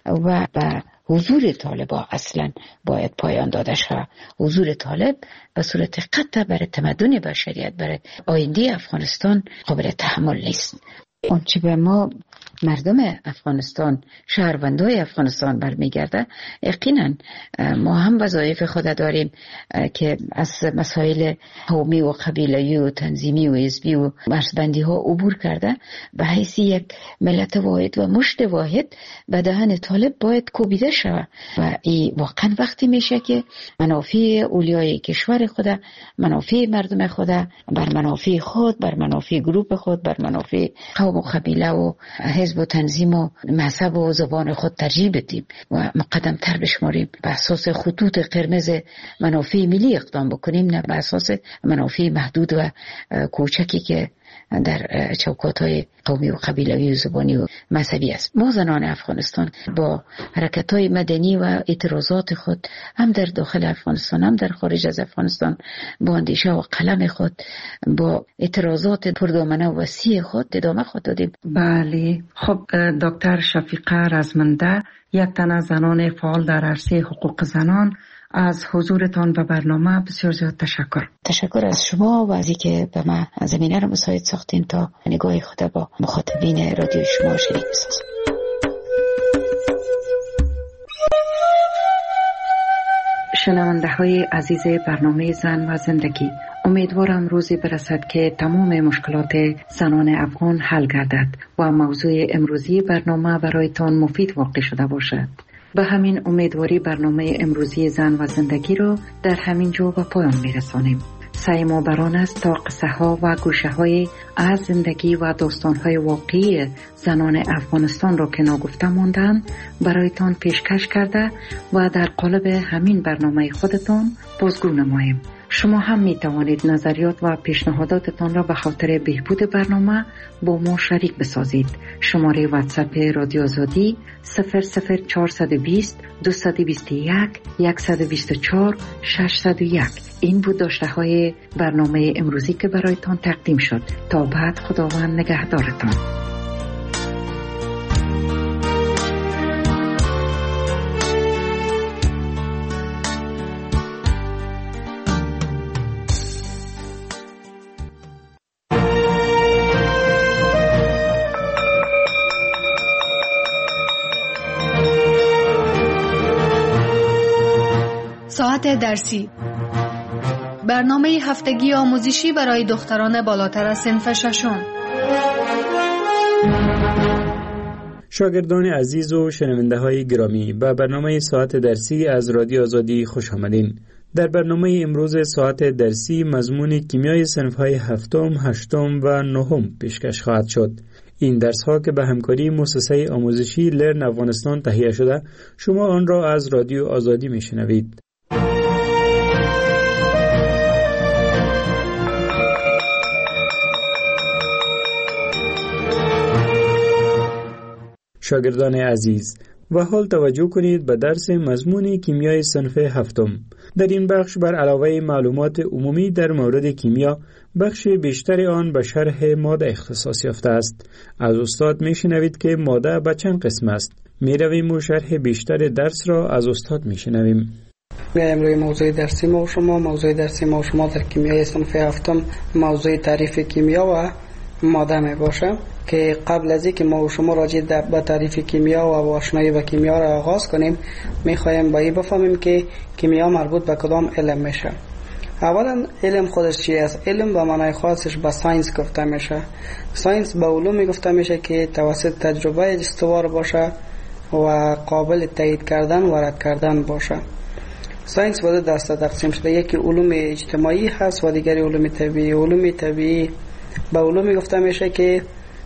و به حضور طالبان اصلا باید پایان داده شود. حضور طالب به صورت قطع برای تمدن بشریت، برای آینده افغانستان قابل تحمل نیست. آنچه به ما مردم افغانستان، شهروندای افغانستان برمیگرده، یقینا ما هم وظایف خود داریم که از مسائل قومی و قبیله‌ای و تنظیمی و حزبی و مرزبندی ها عبور کرده به حیث یک ملت واحد و مشت واحد به دهن طالب باید کوبیده شود و این واقعا وقتی میشه که منافع اولیای کشور خود، منافع مردم خود بر منافع خود، بر منافع گروه خود، بر منافع قوم و قبیله و حزب و تنظیم و مذهب و زبان خود ترجیح بدیم و مقدم تر بشماریم، به اساس خطوط قرمز منافع ملی اقدام بکنیم، نه به اساس منافع محدود و کوچکی که در چوکات‌های قومی و قبیله‌ای و زبانی و مذهبی است. ما زنان افغانستان با حرکت‌های مدنی و اعتراضات خود هم در داخل افغانستان هم در خارج از افغانستان با اندیشه و قلم خود، با اعتراضات پردامنه و وسیع خود ادامه خود دادیم. بله. خب دکتر شفیقه رزمنده، یک تن از زنان فعال در عرصه حقوق زنان، از حضورتان به برنامه بسیار زیاد تشکر. تشکر از شما و از اینکه به من زمینه را مساعد ساختین تا نگاه خود با مخاطبین رادیو شما شریک بسازم. شنونده های عزیز برنامه زن و زندگی، امیدوارم روزی برسد که تمام مشکلات زنان افغان حل گردد و موضوع امروزی برنامه برایتان مفید واقع شده باشد. به همین امیدواری برنامه امروزی زن و زندگی رو در همین جا به پایان میرسانیم. سعی ما بران است تا قصه ها و گوشه های از زندگی و داستان های واقعی زنان افغانستان را که ناگفته ماندن برایتان پیشکش کرده و در قالب همین برنامه خودتان بازگو نماییم. شما هم می توانید نظریات و پیشنهاداتتان را به خاطر بهبود برنامه با ما شریک بسازید. شماره واتساپ رادیو آزادی صفر صفر چهارصد و بیست دویست و بیست و یک صد و بیست و چهار ششصد و یک. این بود داشته های برنامه امروزی که برایتان تقدیم شد. تا بعد خداوند نگهدارتان. ساعت درسی، برنامه هفتگی آموزشی برای دختران بالاتر از صنف ششم. شاگردان عزیز و شنونده های گرامی، به برنامه ساعت درسی از رادیو آزادی خوش آمدین. در برنامه امروز ساعت درسی مضمون کیمیای صنف های هفتم، هشتم و نهم پیشکش خواهد شد. این درس ها که به همکاری مؤسسه آموزشی لرن افغانستان تهیه شده، شما آن را از رادیو آزادی میشنوید. شاگردان عزیز، و حال توجه کنید به درس مضمون کیمیای صنف هفتم. در این بخش بر علاوه معلومات عمومی در مورد کیمیا، بخش بیشتر آن به شرح ماده اختصاص یافته است. از استاد میشنوید که ماده به چند قسم است. میرویم و شرح بیشتر درس را از استاد میشنویم. امروز موضوع درسی ما و شما موضوع درسی ما و شما در کیمیای صنف هفتم موضوع تعریف کیمیا و ماده می باشه که قبل از اینکه ما و شما راجع به تعریف کیمیا و آشنایی با کیمیا را آغاز کنیم، میخوایم با این بفهمیم که کیمیا مربوط به کدام علم میشه. اولا علم خودش چی است؟ علم به معنای خاصش به ساینس گفته میشه. ساینس به علومی گفته میشه که توسط تجربه استوار باشه و قابل تایید کردن و رد کردن باشه. ساینس به دو دسته تقسیم شده، یکی علوم اجتماعی هست و دیگری علوم طبیعی. علوم طبیعی به علومی گفته میشه که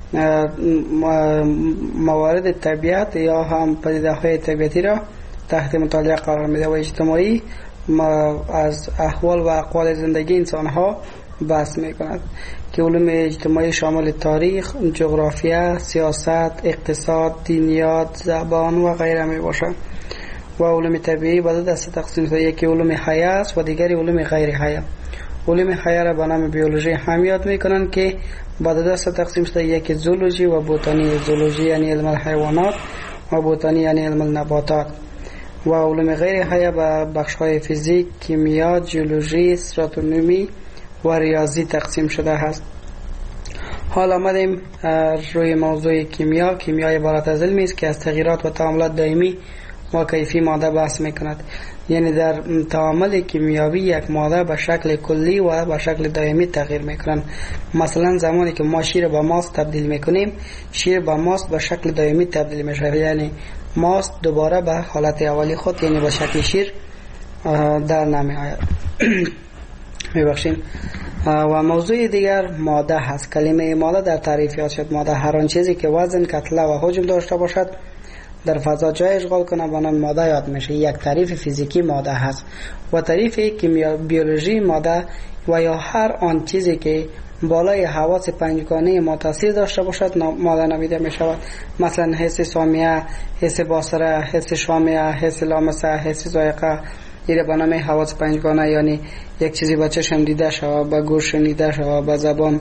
موارد طبیعت یا هم پدیده های طبیعتی را تحت مطالعه قرار میده، و اجتماعی از احوال و اقوال زندگی انسان ها بحث میکند که علوم اجتماعی شامل تاریخ، جغرافیا، سیاست، اقتصاد، دینیات، زبان و غیره می باشه. و علوم طبیعی به دو دسته تقسیم شده، یکی علوم حیه است و دیگری علوم غیر حیه. علوم حیه را به نام بیولوژی هم یاد میکنن که به دو دسته تقسیم شده، یکی زولوژی و بوتانی. زولوژی یعنی علم الحیوانات و بوتانی یعنی علم النباتات. و علوم غیر حیه به بخش های فیزیک، کیمیا، جیولوژی، استراتونومی و ریاضی تقسیم شده است. حال آمدیم روی موضوع کیمیا. کیمیا عبارت از علمی است که از تغییرات و تعاملات دائمی و کیفی ماده بحث میکند. یعنی در تعامل کیمیاوی یک ماده به شکل کلی و به شکل دائمی تغییر میکنند. مثلا زمانی که ما شیر به ماست تبدیل میکنیم، شیر به ماست به شکل دائمی تبدیل میشه، یعنی ماست دوباره به حالت اولی خود یعنی به شکل شیر در نمی آید. میبخشیم. و موضوع دیگر ماده هست. کلمه ماده در تعریف یاد شد. ماده هر آن چیزی که وزن، کتله و حجم داشته باشد در فضا جای اشغال کنه به نام ماده یاد میشه. یک تعریف فیزیکی ماده هست. و تعریف کیمیا بیولوژی ماده و یا هر آن چیزی که بالای حواس پنجگانه ما تاثیر داشته باشد ماده نامیده می شود. مثلا حس سامیه، حس بصره، حس شامه، حس لامسه، حس ذائقه. این به نام حواس پنجگانه، یعنی یک چیزی با چشم دیده شود، با گوش شنیده شود، با زبان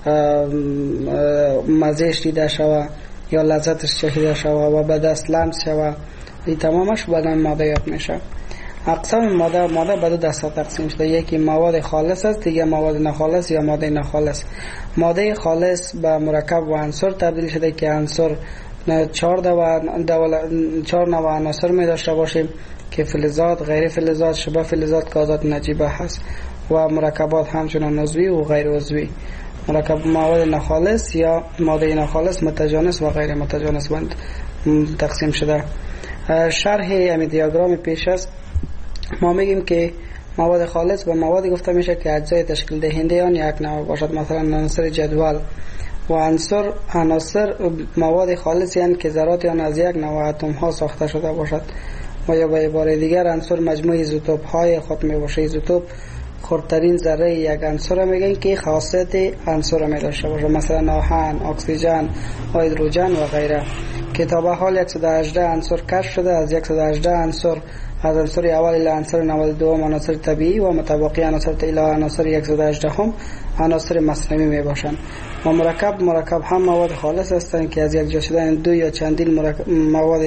مزهش دیده شود یا لذتش چشیده شود و به دست لمس شود. این تمامش به نام ماده یاد میشه. اقسام ماده ماده به دو دسته تقسیم شده، یکی مواد خالص است، دیگه مواد ناخالص یا ماده ناخالص. ماده خالص به مرکب و عنصر تبدیل شده که عنصر چهار نوع چهار نوع عناصر می داشته باشیم. که فلزات، غیر فلزات، شبه فلزات، گازات نجیبه هست و مرکبات همچنان عضوی و غیر عضوی. مرکب مواد ناخالص یا ماده ناخالص، متجانس و غیر متجانس بند تقسیم شده. شرح همین دیاگرام پیش است ما میگیم که مواد خالص به موادی گفته میشه که اجزای تشکیل دهنده آن یک نوع باشد، مثلا عناصر جدول. و عناصر عناصر مواد خالص یعنی که ذرات آن از یک نوع اتم ها ساخته شده باشد. و یا به عبارت دیگر عنصر مجموعه ایزوتوپ های خود می باشه. ایزوتوپ خردترین ذره یک عنصر میگن که خاصیت عنصر می داشته باشه، مثلا آهن، اکسیژن، هیدروژن و غیره. که تا به حال صد و هجده عنصر کشف شده. از صد و هجده عنصر از عنصر اول الی عنصر نود و دو عناصر طبیعی و متبقی عناصر الی عناصر صد و هجده هم عناصر مصنوعی می باشند. و مرکب مرکب هم مواد خالص هستند که از یک جا شدن دو یا چندین مواد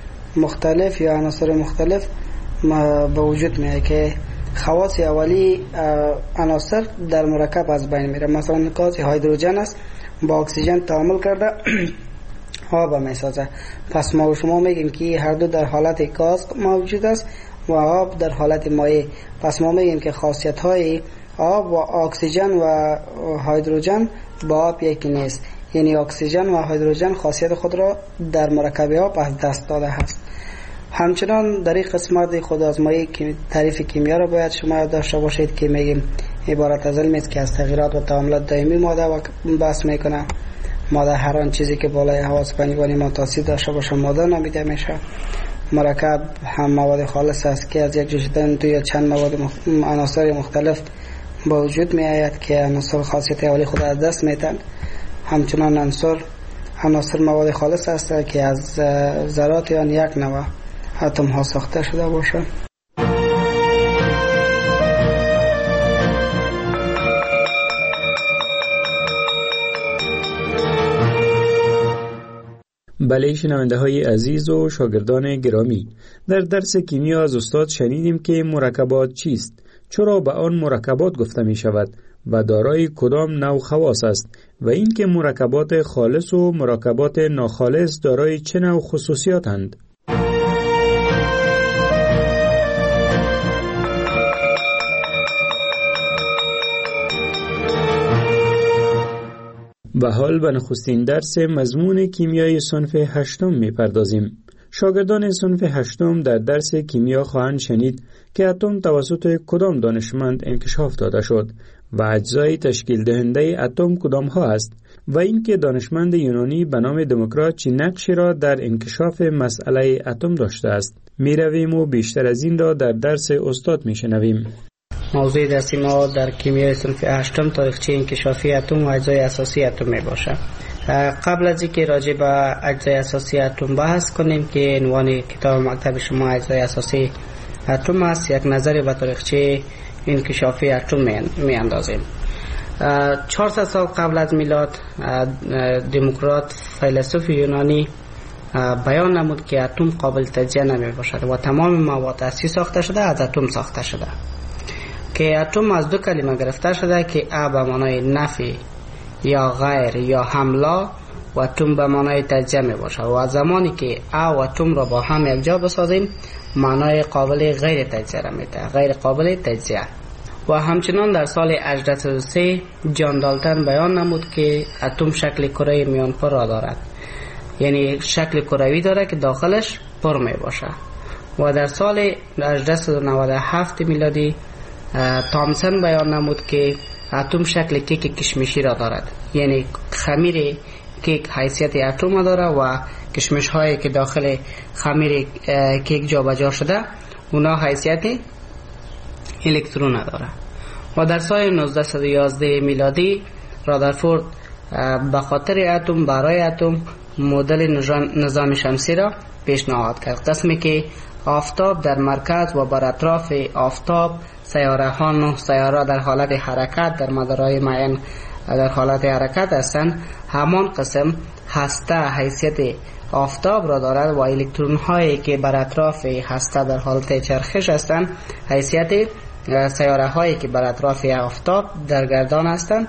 مختلف یا عناصر مختلف به وجود میاد که خواص اولی عناصر در مرکب از بین میره. مثلا گاز هیدروژن است با اکسیژن تعامل کرده آب میسازه. پس ما و شما میگیم که هر دو در حالت گاز موجود است و آب در حالت مایع. پس ما میگیم که خاصیت های آب و اکسیژن و هیدروژن با آب یکی نیست، یعنی اکسیژن و هیدروژن خاصیت خود را در مرکب آب از دست داده است. همچنان در این قسمت خود آزمایی که تعریف کیمیا را باید شما داشته باشید که میگیم عبارت از علمی است که از تغییرات و تعاملات دائمی ماده و بحث میکنه. ماده هر آن چیزی که بالای حواس پنجگانی متوسط داشته باشه ماده نامیده میشه. مرکب هم مواد خالص است که از یک جا شدن دو یا چند مواد مخ... عناصر مختلف با وجود می آید که عناصر خاصیت اولی خود از دست میتن. همچنان عناصر عناصر مواد خالص است که از ذرات آن یک نوع اتم ها ساخته شده باشه. بله شنونده های عزیز و شاگردان گرامی، در درس کیمیا از استاد شنیدیم که مرکبات چیست، چرا به آن مرکبات گفته می شود و دارای کدام نوع خواص است و اینکه مرکبات خالص و مرکبات ناخالص دارای چه نوع خصوصیاتند. و حال به نخستین درس مضمون کیمیای صنف هشتم می پردازیم. شاگردان صنف هشتم در درس کیمیا خواهند شنید که اتم توسط کدام دانشمند انکشاف داده شد و اجزای تشکیل دهنده اتم کدام ها است و اینکه دانشمند یونانی به نام دموکریت چه نقشی را در انکشاف مسئله اتم داشته است. می رویم و بیشتر از این را در درس استاد می شنویم. موضوع درسی ما در کیمیای صنف هشتم تاریخچه انکشافی اتم و اجزای اساسی اتم می باشه. قبل از اینکه راجع به اجزای اساسی اتم بحث کنیم که عنوان کتاب مکتب شما اجزای اساسی اتم است، یک نظری به تاریخچه انکشافی اتم می اندازیم. چهارصد سال قبل از میلاد دموکریت فیلسوف یونانی بیان نمود که اتم قابل تجزیه نمی باشد و تمام مواد اصلی ساخته شده از اتم ساخته شده، که اتم از دو کلمه گرفته شده که ا به معنای نفی یا غیر یا حمله و اتم به معنای تجزیه می باشد و زمانی که ا و اتم را با هم یک جا بسازیم معنای قابل غیر تجزیه را میده، غیر قابل تجزیه. و همچنان در سال هجده صد و سه جان دالتن بیان نمود که اتم شکل کره میانپر را دارد، یعنی شکل کروی داره که داخلش پر می باشه. و در سال هجده صد و نود و هفت میلادی تامسون بیان نمود که اتم شکل کیک کشمشی را دارد، یعنی خمیر کیک حیثیت اتم داره و کشمش هایی که داخل خمیر کیک جا بجا شده اونا حیثیت الکترون داره. و در سال نوزده صد و یازده میلادی رادرفورد به خاطر اتم برای اتم مدل نظام شمسی را پیشنهاد کرد، قسمی که آفتاب در مرکز و بر اطراف آفتاب سیاره ها نه سیاره در حالت حرکت در مدارهای معین در حالت حرکت هستند، همان قسم هسته حیثیت آفتاب را دارد و الکترون هایی که بر اطراف هسته در حالت چرخش هستند حیثیت سیاره هایی که بر اطراف آفتاب در گردان هستند.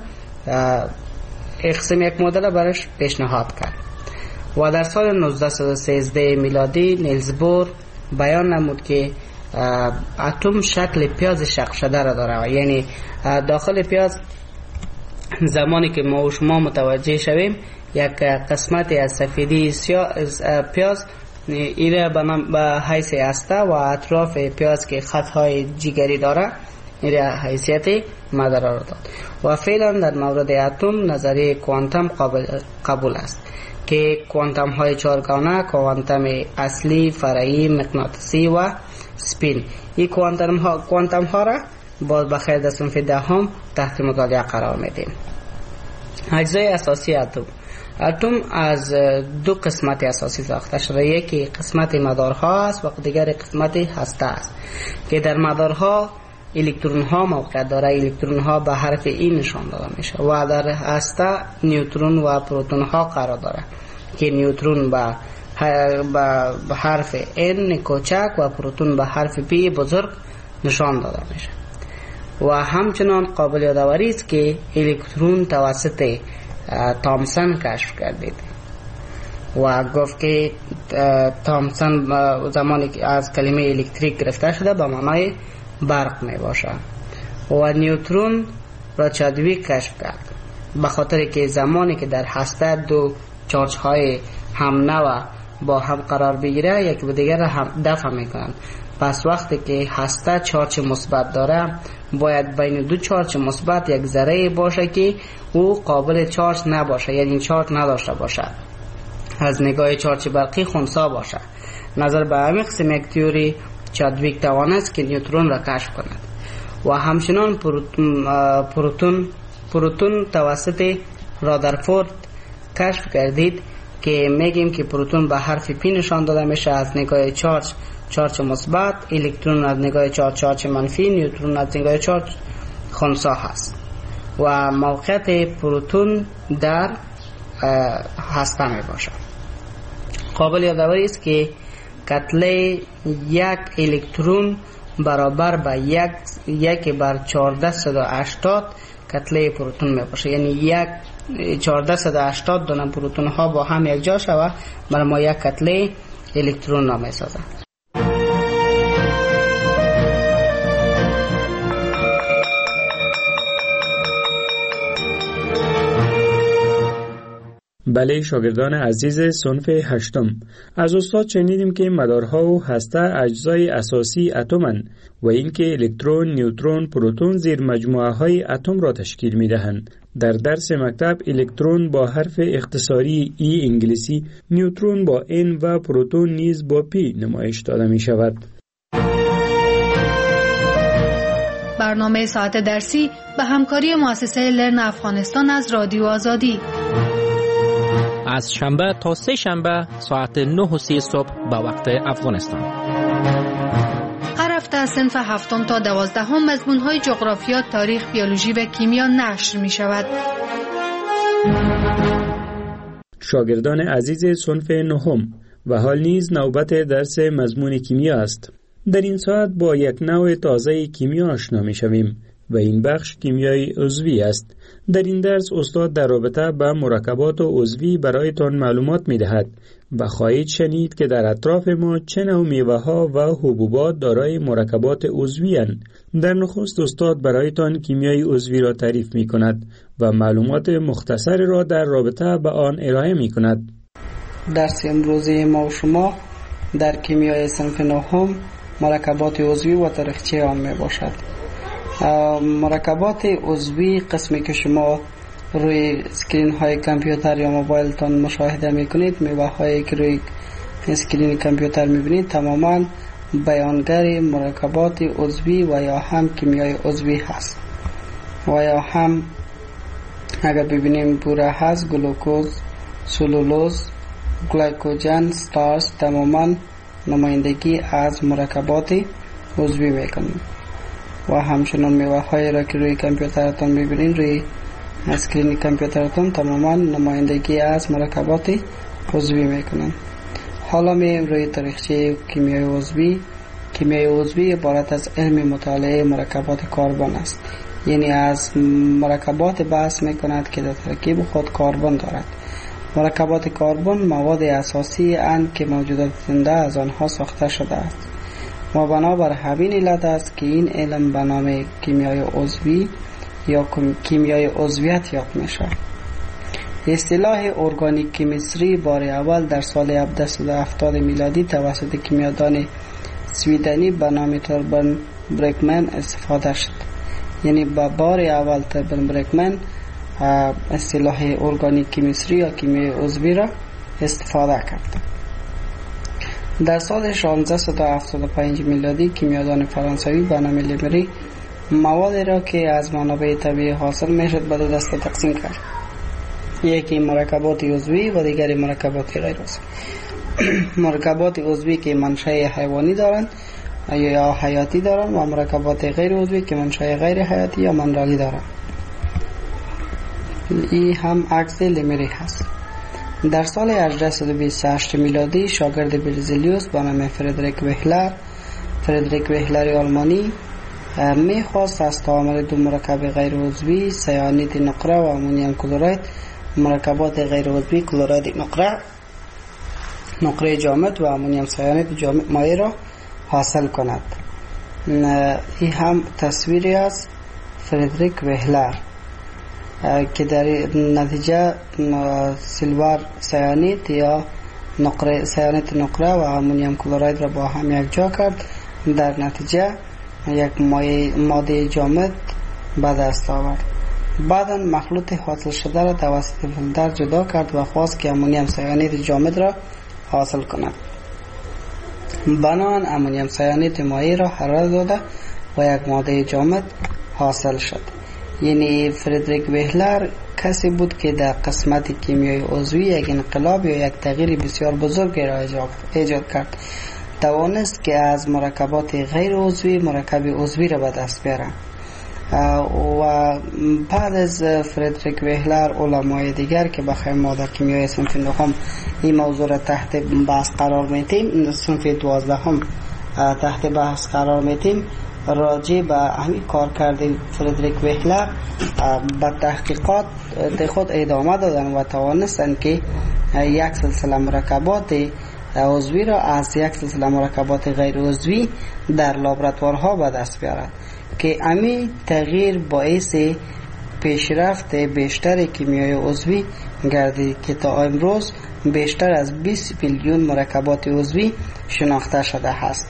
قسم یک مدل برش پیشنهاد کرد. و در سال نوزده صد و سیزده میلادی نیلز بور بیان نمود که اتم شکل پیاز شق شده را داره، یعنی داخل پیاز زمانی که ما و شما متوجه شویم یک قسمت از سفیدی پیاز ایره به حیث هسته و اطراف پیاز که خطهای جگری داره ایره حیثیت مدره را داد. و فعلا در مورد اتم نظریه کوانتم قابل قبول است که کوانتم های چهارگانه، کوانتم اصلی، فرعی، مغناطیسی و سپین، این کوانتم ها کوانتم ها را باز بخیر در صنف دهم تحت مطالعه قرار میدیم. اجزای اساسی اتم. اتم از دو قسمت اساسی ساخته شده، یکی قسمت مدارها است و دیگر قسمت هسته است که در مدارها الکترون ها موقع داره، الکترون ها به حرف ای نشان داده میشه و در هسته نیوترون و پروتون ها قرار داره که نیوترون به به حرف ان کوچک و پروتون به حرف پی بزرگ نشان داده میشه. و همچنان قابل یادآوری است که الکترون توسط تامسون کشف گردید و گفت که تامسون زمانی که از کلمه الکتریک گرفته شده به معنای برق می باشد. و نیوترون را چادویک کشف کرد به خاطر که زمانی که در هسته دو چارج های هم نوع با هم قرار بگیره یکی به دیگر هم دفع میکنند. پس وقتی که هسته چارج مثبت داره باید بین دو چارج مثبت یک ذره باشه که او قابل چارج نباشه، یعنی چارج نداشته باشه، از نگاه چارج برقی خنثی باشه. نظر به همین قسم یک تئوری چادویک توانست که نیوترون را کشف کند. و همچنان پروتون پروتون پروتون توسط رادرفورد کشف گردید که میگیم که پروتون به حرف پی نشان داده میشه از نگاه چارج چارج مثبت، الکترون از نگاه چارج چارج منفی، نیوترون از نگاه چارج خنثی هست. و موقعیت پروتون در هسته می باشد. قابل یادآوری است که کتله یک الکترون برابر به یک یک بر چهارده صد و هشتاد کتله پروتون می باشه، یعنی یک چهارده صد و هشتاد دونه پروتون ها با هم یک جا شود برای ما یک کتله الکترون را می سازند. بله شاگردان عزیز صنف هشتم، از استاد شنیدیم که مدارها و هسته اجزای اساسی اتمند و اینکه الکترون، نیوترون، پروتون زیر مجموعه های اتم را تشکیل می دهند. در درس مکتب الکترون با حرف اختصاری ای انگلیسی، نیوترون با ان و پروتون نیز با پی نمایش داده می شود. برنامه ساعت درسی به همکاری مؤسسه لرن افغانستان از رادیو آزادی از شنبه تا سه شنبه ساعت نه و سی صبح به وقت افغانستان. هر هفته از صنف هفتم تا دوازدهم مضمون‌های جغرافیا، تاریخ، بیولوژی و کیمیا نشر می شود. شاگردان عزیز صنف نهم و حال نیز نوبت درس مضمون کیمیا است. در این ساعت با یک نوع تازه کیمیا آشنا می شویم و این بخش کیمیای عضوی است. در این درس استاد در رابطه با مرکبات عضوی برایتان معلومات می دهد و خواهید شنید که در اطراف ما چه نوع میوه ها و حبوبات دارای مرکبات عضوی اند. در نخست استاد برایتان کیمیای عضوی را تعریف می کند و معلومات مختصر را در رابطه با آن ارائه می کند. درس امروزی ما و شما در کیمیای صنف نهم مرکبات عضوی و تاریخچه آن می باشد. مرکبات عضوی قسمی که شما روی اسکرین های کامپیوتر یا موبایل تان مشاهده میکنید، میوه هایی که روی اسکرین کامپیوتر میبینید تماما بیانگر مرکبات عضوی و یا هم کیمیای عضوی هست. و یا هم اگر ببینیم بوره هست، گلوکوز، سلولوز، گلیکوژن، ستارچ تماما نمایندگی از مرکبات عضوی میکنید. و همچنان میوه های را که روی کامپیوترتان میبینید روی اسکرین کامپیوترتان تماما نمایندگی از مرکبات عضوی میکنند. حالا میایم روی تاریخچه کیمیای عضوی. کیمیای عضوی عبارت از علم مطالعه مرکبات کربن است، یعنی از مرکبات بحث میکند که در ترکیب خود کربن دارد مرکبات کربن مواد اساسی اند که موجودات زنده از آنها ساخته شده است و بنابر همین علت است که این علم به نام کیمیای عضوی یا کیمیای عضویت یاد می شود. اصطلاح ارگانیک کیمستری بار اول در سال هفتصد و هفتاد میلادی توسط کیمیادان سویدنی به نام توربن برکمن استفاده شد. یعنی با بار اول توربن برکمن اصطلاح ارگانیک کیمستری یا کیمیای عضوی را استفاده کرد. در سال شانزده و هفتاد و پنج میلادی کیمیادان فرانسوی به نام لیمری موادی را که از منابع طبیعی حاصل میشد به دو دسته تقسیم کرد. یکی مرکبات عضوی و دیگری مرکبات غیر عضوی. مرکبات عضوی که منشأ حیوانی دارند یا حیاتی دارند و مرکبات غیر عضوی که منشأ غیر حیاتی یا منرالی دارند. این هم عکس لیمری هست. در سال هجده و بیست و هشت میلادی شاگرد برزیلیوس به نام فردریک وهلر فردریک وهلر آلمانی میخواست از تعامل دو مرکب غیر عضوی سیانید نقره و امونیوم کلراید مرکبات غیر عضوی کلراید نقره نقره جامد و امونیوم سیانید جامد مایع را حاصل کند. این هم تصویری از فردریک وهلر که در نتیجه سیلور سیانید یا نقره سیانید نقره و امونیوم کلراید را با هم یک جا کرد. در نتیجه یک ماده جامد به دست آورد. بعدا مخلوط حاصل شده را توسط فیلتر جدا کرد و خواست که امونیوم سیانید جامد را حاصل کند. بنابراین امونیوم سیانید مایع را حرارت داده و یک ماده جامد حاصل شد. یعنی فردریک وهلر کسی بود که در قسمت کیمیای عضوی یک انقلاب یا یک تغییر بسیار بزرگ را ایجاد کرد. توانست که از مرکبات غیر عضوی مرکب عضوی را به دست بیارند. و بعد از فردریک وهلر علمای دیگر که بخیر ما در کیمیای صنف نهم این موضوع را تحت بحث قرار میتیم، صنف دوازدهم تحت بحث قرار میتیم، راجع به همین کار کرده فردریک وهلر به تحقیقات خود ادامه دادن و توانستند که یک سلسله مرکبات عضوی را از یک سلسله مرکبات غیر عضوی در لابراتوارها به دست بیارند که امی تغییر باعث پیشرفت بیشتر کیمیای عضوی گردید که تا امروز بیشتر از بیست میلیون مرکبات عضوی شناخته شده است.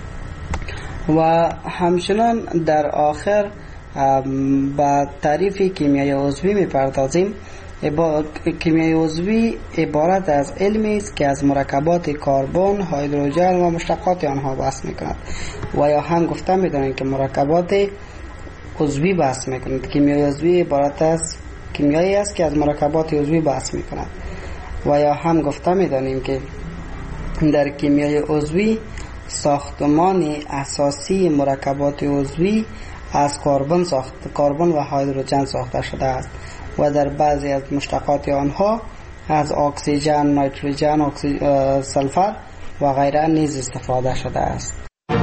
و همچنان در آخر با تعریف کیمیای عضوی می‌پردازیم. کیمیای عضوی عبارت از علمی است که از مرکبات کربن، هیدروژن و مشتقات آنها بحث می‌کند و یا هم گفته می‌دانیم که مرکبات عضوی بحث می‌کند. کیمیای عضوی عبارت از کیمیایی است که از مرکبات عضوی بحث می‌کند و یا هم گفته می‌دانیم که در کیمیای عضوی ساختمان اساسی مرکبات عضوی از کربن ساخت کربن و هیدروژن ساخته شده است و در بعضی از مشتقات آنها از اکسیژن، نیتروژن، اکسی... سلفر و غیره نیز استفاده شده است.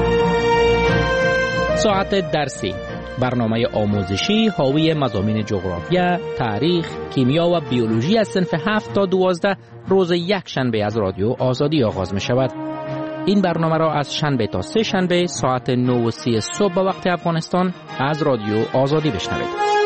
ساعت درسی، برنامه آموزشی حاوی مضامین جغرافیا، تاریخ، کیمیا و بیولوژی از صنف هفت تا دوازده روز یک شنبه از رادیو آزادی آغاز می شود. این برنامه را از شنبه تا سه شنبه ساعت نه و سی صبح به وقت افغانستان از رادیو آزادی بشنوید.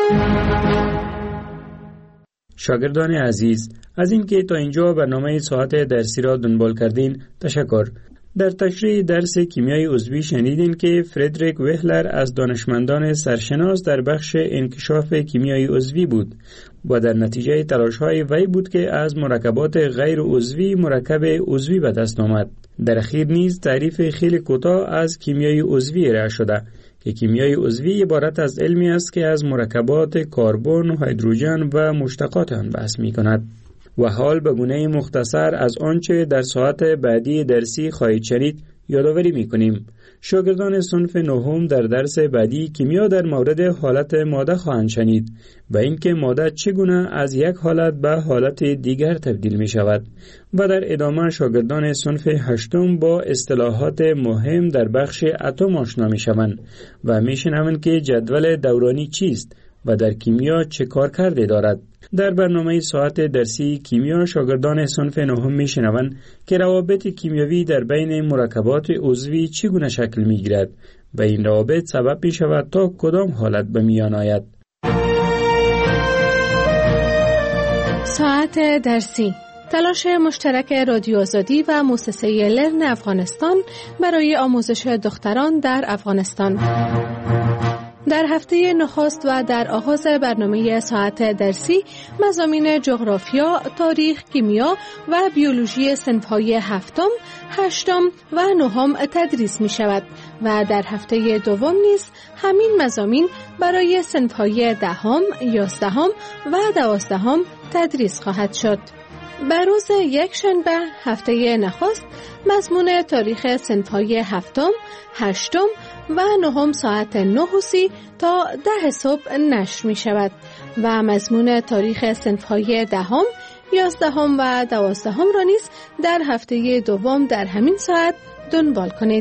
شاگردان عزیز، از اینکه تا اینجا برنامه ساعت درسی را دنبال کردین تشکر. در تشریح درس کیمیای عضوی شنیدین که فردریک وهلر از دانشمندان سرشناس در بخش انکشاف کیمیای عضوی بود و در نتیجه تلاش‌های وی بود که از مرکبات غیر عضوی مرکب عضوی به دست آمد. در اخیر نیز تعریف خیلی کوتاه از کیمیای عضوی ارائه شده که کیمیای عضوی عبارت از علمی است که از مرکبات کربن، هیدروژن و مشتقات آن بحث می‌کند. و حال به گونه مختصر از آنچه در ساعت بعدی درسی خواهید شنید یادآوری می‌کنیم. شاگردان صنف نهم در درس بعدی کیمیا در مورد حالت ماده خواهند شنید و اینکه ماده چگونه از یک حالت به حالت دیگر تبدیل می شود و در ادامه شاگردان صنف هشتم با اصطلاحات مهم در بخش اتم آشنا می شوند و می شنوند که جدول دورانی چیست و در کیمیا چه کار کرده دارد. در برنامه ساعت درسی کیمیا شاگردان صنف نهم میشنوند که روابط کیمیاوی در بین مرکبات عضوی چگونه شکل میگیرد و این روابط سبب می شود تا کدام حالت به میان آید. ساعت درسی، تلاش مشترک رادیو آزادی و مؤسسه لرن افغانستان برای آموزش دختران در افغانستان. در هفته نخست و در آغاز برنامه ساعت درسی مضامین جغرافیا، تاریخ، کیمیا و بیولوژی صنف‌های هفتم، هشتم و نهم تدریس می شود و در هفته دوم نیز همین مضامین برای صنف‌های دهم، یازدهم و دوازدهم تدریس خواهد شد. بر روز یک شنبه هفته نخست مضمون تاریخ صنف‌های هفتم، هشتم و نهم ساعت نه و سی تا ده صبح نشر می شود و مضمون تاریخ صنف‌های دهم، یازدهم و دوازدهم را نیز در هفته دوم در همین ساعت دنبال کنید.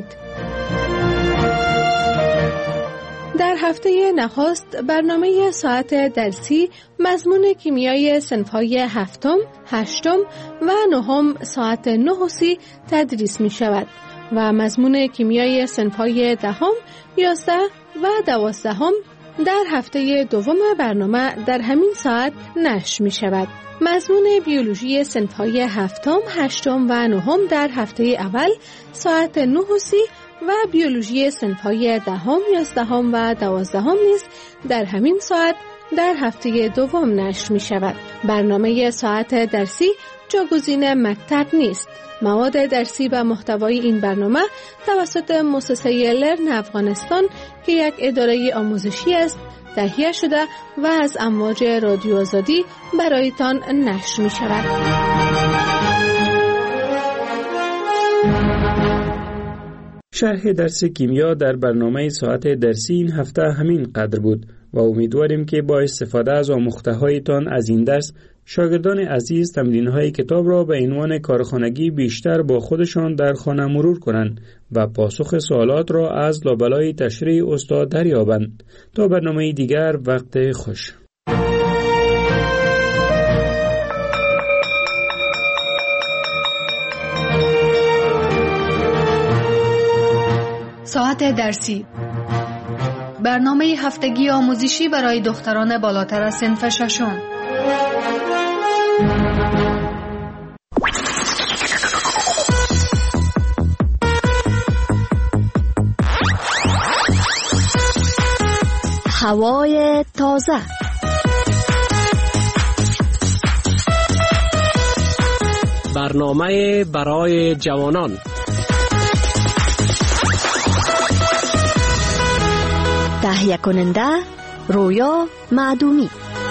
در هفته نخست برنامه ساعت درسی مضمون کیمیای صنف‌های هفتم، هشتم و نهم ساعت نه و سی تدریس می شود و مضمون کیمیای صنف‌های دهم، یازده و دوازدهم در هفته دوم برنامه در همین ساعت نشر می شود. مضمون بیولوژی صنف‌های هفتم، هشتم و نهم در هفته اول ساعت نه و سی و بیولوژی صنف‌های دهم، یازدهم و دوازدهم نیز در همین ساعت در هفته دوم نشر می شود. برنامه ساعت درسی جاگزین مکتب نیست. مواد درسی و محتوای این برنامه توسط مؤسسه لرن افغانستان که یک اداره آموزشی است تهیه شده و از امواج رادیو آزادی برایتان نشر می شود. شرح درس کیمیا در برنامه ساعت درسی این هفته همین قدر بود و امیدواریم که با استفاده از آموخته‌هایتان از این درس شاگردان عزیز تمرین‌های کتاب را به عنوان کارخانگی بیشتر با خودشان در خانه مرور کنند و پاسخ سوالات را از لابلای تشریح استاد دریابند. تا برنامه دیگر، وقت خوش. ساعت درسی، برنامه هفتگی آموزشی برای دختران بالاتر از صنف ششم. هوای تازه، برنامه برای جوانان، تهیه کننده رویا معدومی.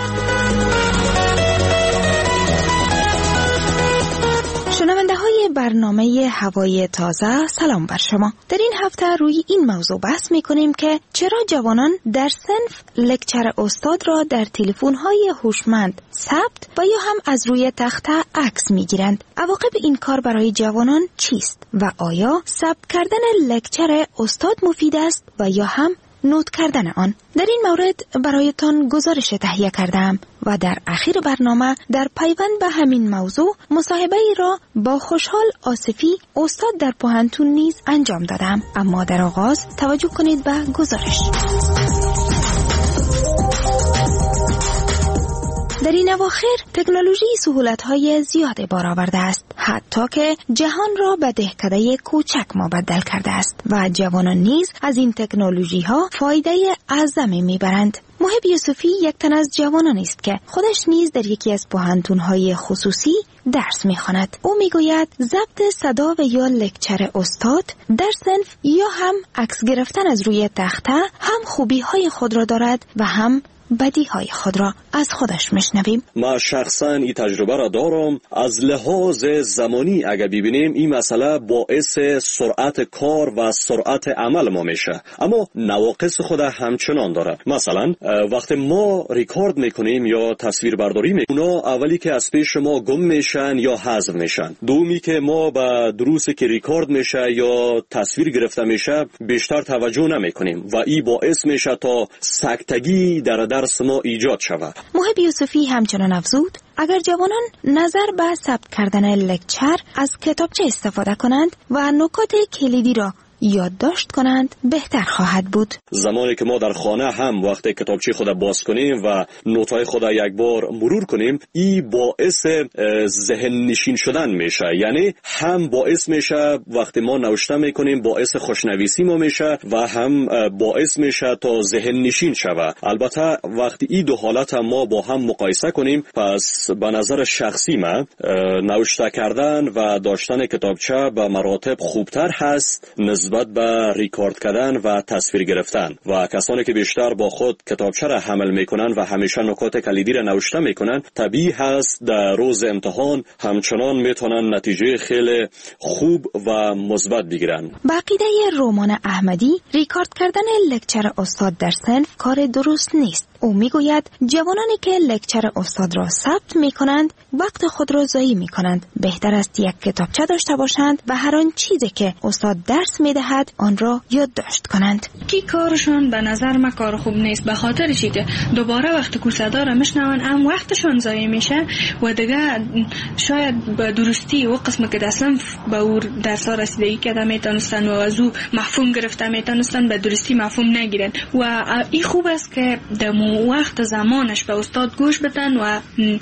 شنونده های برنامه هوای تازه، سلام بر شما. در این هفته روی این موضوع بحث می کنیم که چرا جوانان در صنف لکچر استاد را در تلفن های هوشمند ثبت و یا هم از روی تخته عکس می گیرند. عواقب این کار برای جوانان چیست و آیا ثبت کردن لکچر استاد مفید است و یا هم نوت کردن آن؟ در این مورد برایتان گزارش تهیه کردم و در اخیر برنامه در پیوند به همین موضوع مصاحبه ای را با خوشحال آصفی استاد در پوهنتون نیز انجام دادم. اما در آغاز توجه کنید به گزارش. در این اواخر تکنولوژی سهولت‌های زیاد بار آورده است، حتی که جهان را به دهکده کوچک مبدل کرده است و جوانان نیز از این تکنولوژی‌ها فایده اعظمی می‌برند. محب یوسفی یک تن از جوانان است که خودش نیز در یکی از پوهنتون‌های خصوصی درس می‌خواند. او می‌گوید ضبط صدا و یا لکچر استاد در صنف یا هم عکس گرفتن از روی تخته هم خوبی‌های خود را دارد و هم بدیهای خود را از خودش میشنویم. ما شخصا این تجربه را دارم. از لحاظ زمانی اگر ببینیم این مسئله باعث سرعت کار و سرعت عمل ما میشه، اما نواقص خود همچنان داره. مثلا وقتی ما ریکورد میکنیم یا تصویر برداری میکنیم، اونا اولی که از پیش ما گم میشن یا حذف میشن. دومی که ما به دروسی که ریکورد میشه یا تصویر گرفته میشه بیشتر توجه نمیکنیم و این باعث میشه تا سکتگی در درس ما ایجاد شود. محب یوسفی همچنان افزود اگر جوانان نظر به ثبت کردن لکچر از کتابچه استفاده کنند و نکات کلیدی را یادداشت کنند بهتر خواهد بود. زمانی که ما در خانه هم وقتی کتابچه خود باز کنیم و نوت‌های خود یک بار مرور کنیم، این باعث ذهن نشین شدن میشه. یعنی هم باعث میشه وقتی ما نوشته میکنیم باعث خوشنویسی ما میشه و هم باعث میشه تا ذهن نشین شود. البته وقتی این دو حالت هم ما با هم مقایسه کنیم، پس به نظر شخصی من نوشته کردن و داشتن کتابچه به مراتب خوبتر هست نسبت به ریکارد کردن و تصویر گرفتن. و کسانی که بیشتر با خود کتابچه را حمل میکنن و همیشه نکات کلیدی را نوشته میکنن، طبیعی هست در روز امتحان همچنان میتونن نتیجه خیلی خوب و مثبت بگیرن. با عقیده رومان احمدی، ریکارد کردن لکچر استاد در صنف کار درست نیست. او میگوید جوانانی که لکچر استاد را ثبت میکنند وقت خود را ضایع میکنند. بهتر است یک کتابچه داشته باشند و هر آن چیزی که استاد درس میدهد آن را یادداشت کنند. کی کارشون به نظر من کار خوب نیست، به خاطر چی که دوباره وقت کوسدا را میشنون هم وقتشون ضایع میشه و دیگه شاید به درستی و قسم که دستم به او درس ها رسیدگی کرده میتونستن و از او مفهوم گرفته میتونستن به درستی مفهوم نگیرن. و این خوب است که دمو وقت زمانش به استاد گوش بدن و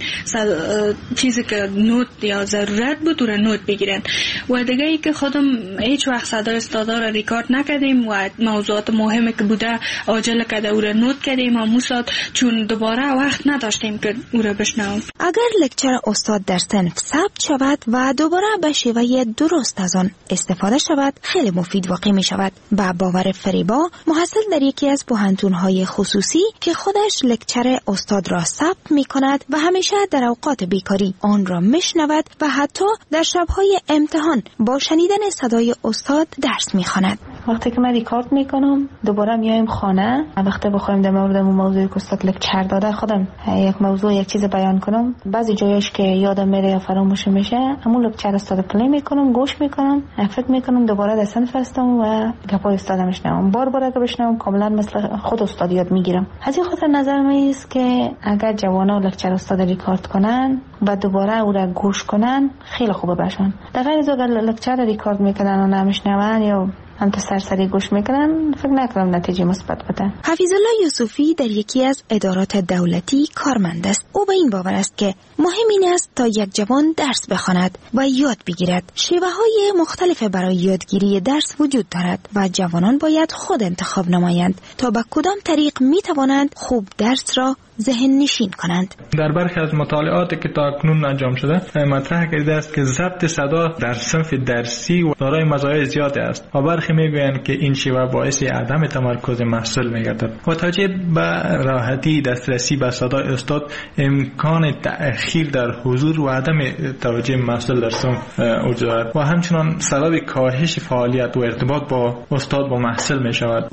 چیزی که نوت یا ضرورت بود رو نوت بگیرن. و دیگه ای که خودم هیچ وقت صدای استادا را ریکارد نکردیم و موضوعات مهمی که بوده عاجل کرده او را نوت کردیم و موساد چون دوباره وقت نداشتیم که او را بشنویم. اگر لکچر استاد در صنف ثبت شود و دوباره به شیوه درست از آن استفاده شود خیلی مفید واقع می شود. با باور فریبا، محصل در یکی از پوهنتون‌های خصوصی که خودش لکچر استاد را ثبت می کند و همیشه در اوقات بیکاری آن را میشنود و حتی در شب‌های امتحان با شنیدن صدای استاد درس می‌خواند. وقتی که من ریکارد میکنم دوباره میایم خانه، وقتی بخوایم در مورد اون موضوعی که استاد لکچر داده خودم یک موضوع یک چیز بیان کنم، بعضی جایش که یادم میره یا فراموش میشه همون لکچر استاد پلی میکنم، گوش میکنم، فکر میکنم دوباره در صنف هستم و گپای استاد میشنوم. بار بار که بشنوم کاملا مثل خود استاد یاد میگیرم. از این خاطر نظر من است که اگر جوانا لکچر استاد ریکارد کنن و دوباره او را گوش کنن خیلی خوبه باشن. در غیر از اگر لکچر ریکارد میکنن و نمیشنون یا هم تو سرسری گوش میکنن فکر نکنم نتیجه مثبت بده. حفیظ الله یوسفی در یکی از ادارات دولتی کارمند است. او به این باور است که مهم این است تا یک جوان درس بخواند و یاد بگیرد. شیوه های مختلف برای یادگیری درس وجود دارد و جوانان باید خود انتخاب نمایند تا به کدام طریق میتوانند خوب درس را ذهن نشین کنند. در برخی از مطالعاتی که تا اکنون انجام شده مطرح کرده است که ضبط صدا در صنف درسی و دارای مزایای زیادی است و برخی میگویند که این شیوه باعث عدم تمرکز محصول میگردد. با توجه به راحتی دسترسی به صدای استاد، امکان تأخیر در حضور و عدم توجه محصول در صنف وجود دارد و همچنان سبب کاهش فعالیت و ارتباط با استاد با محصول می شود.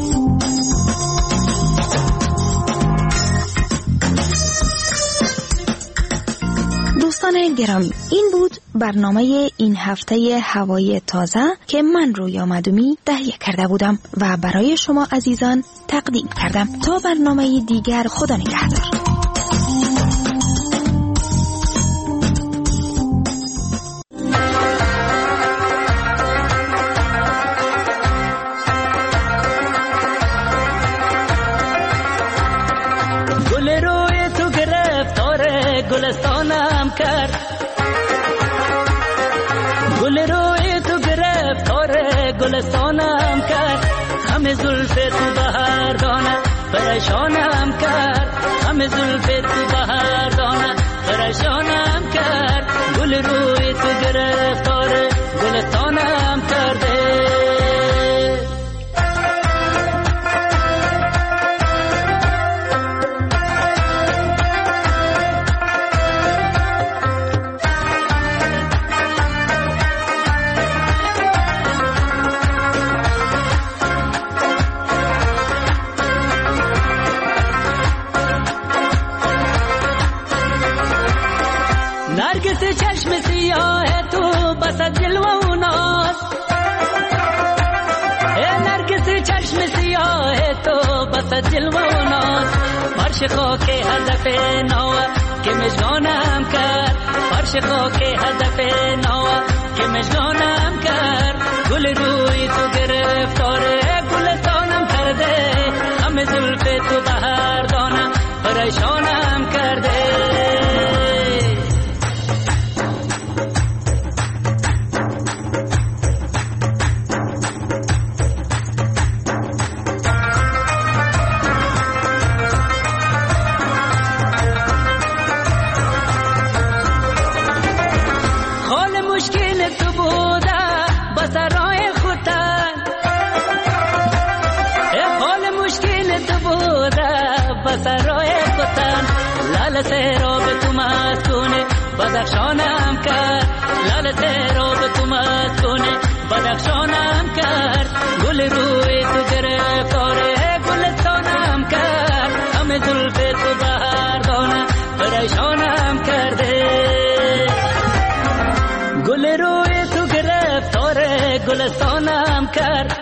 دوستان گرامی، این بود برنامه این هفته هوای تازه که من رویا مدومی تهیه کرده بودم و برای شما عزیزان تقدیم کردم. تا برنامه دیگر، خدا نگهدار. گلستانم کرد گل روی تو گرفتار گلستانم کرد، همه زلف تو بهار دانه پریشانم کرد، همه زلف تو بهار دانه پریشانم کرد. گل روی تو گرفتار گلستانم کرده. فرش خاک هدف نوا که مژگانم کرد، فرش خاک هدف نوا که مژگانم کرد. گل روی تو گرفتاره گلستانم کرده، همه زلف تو بهر دانم پریشانم کرده. سرای کتن لال تیرو به تو مسکونه بدخشانم کرد، لال تیرو به تو مسکونه بدخشانم کرد. گل روی تو گرفتاره گلستانم کرد، همه زلف تو بهر دانه پریشانم کرده. گل روی تو گرفتاره گلستانم کرد،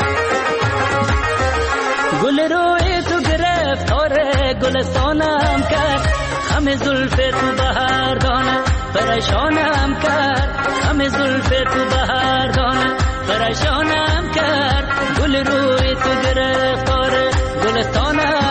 گل روی تو گرفتاره گلستانم کرد. همه زلف تو بهر دانه پریشانم کرد، همه زلف تو بهر دانه پریشانم کرد. گل روی تو گرفتاره گلستانم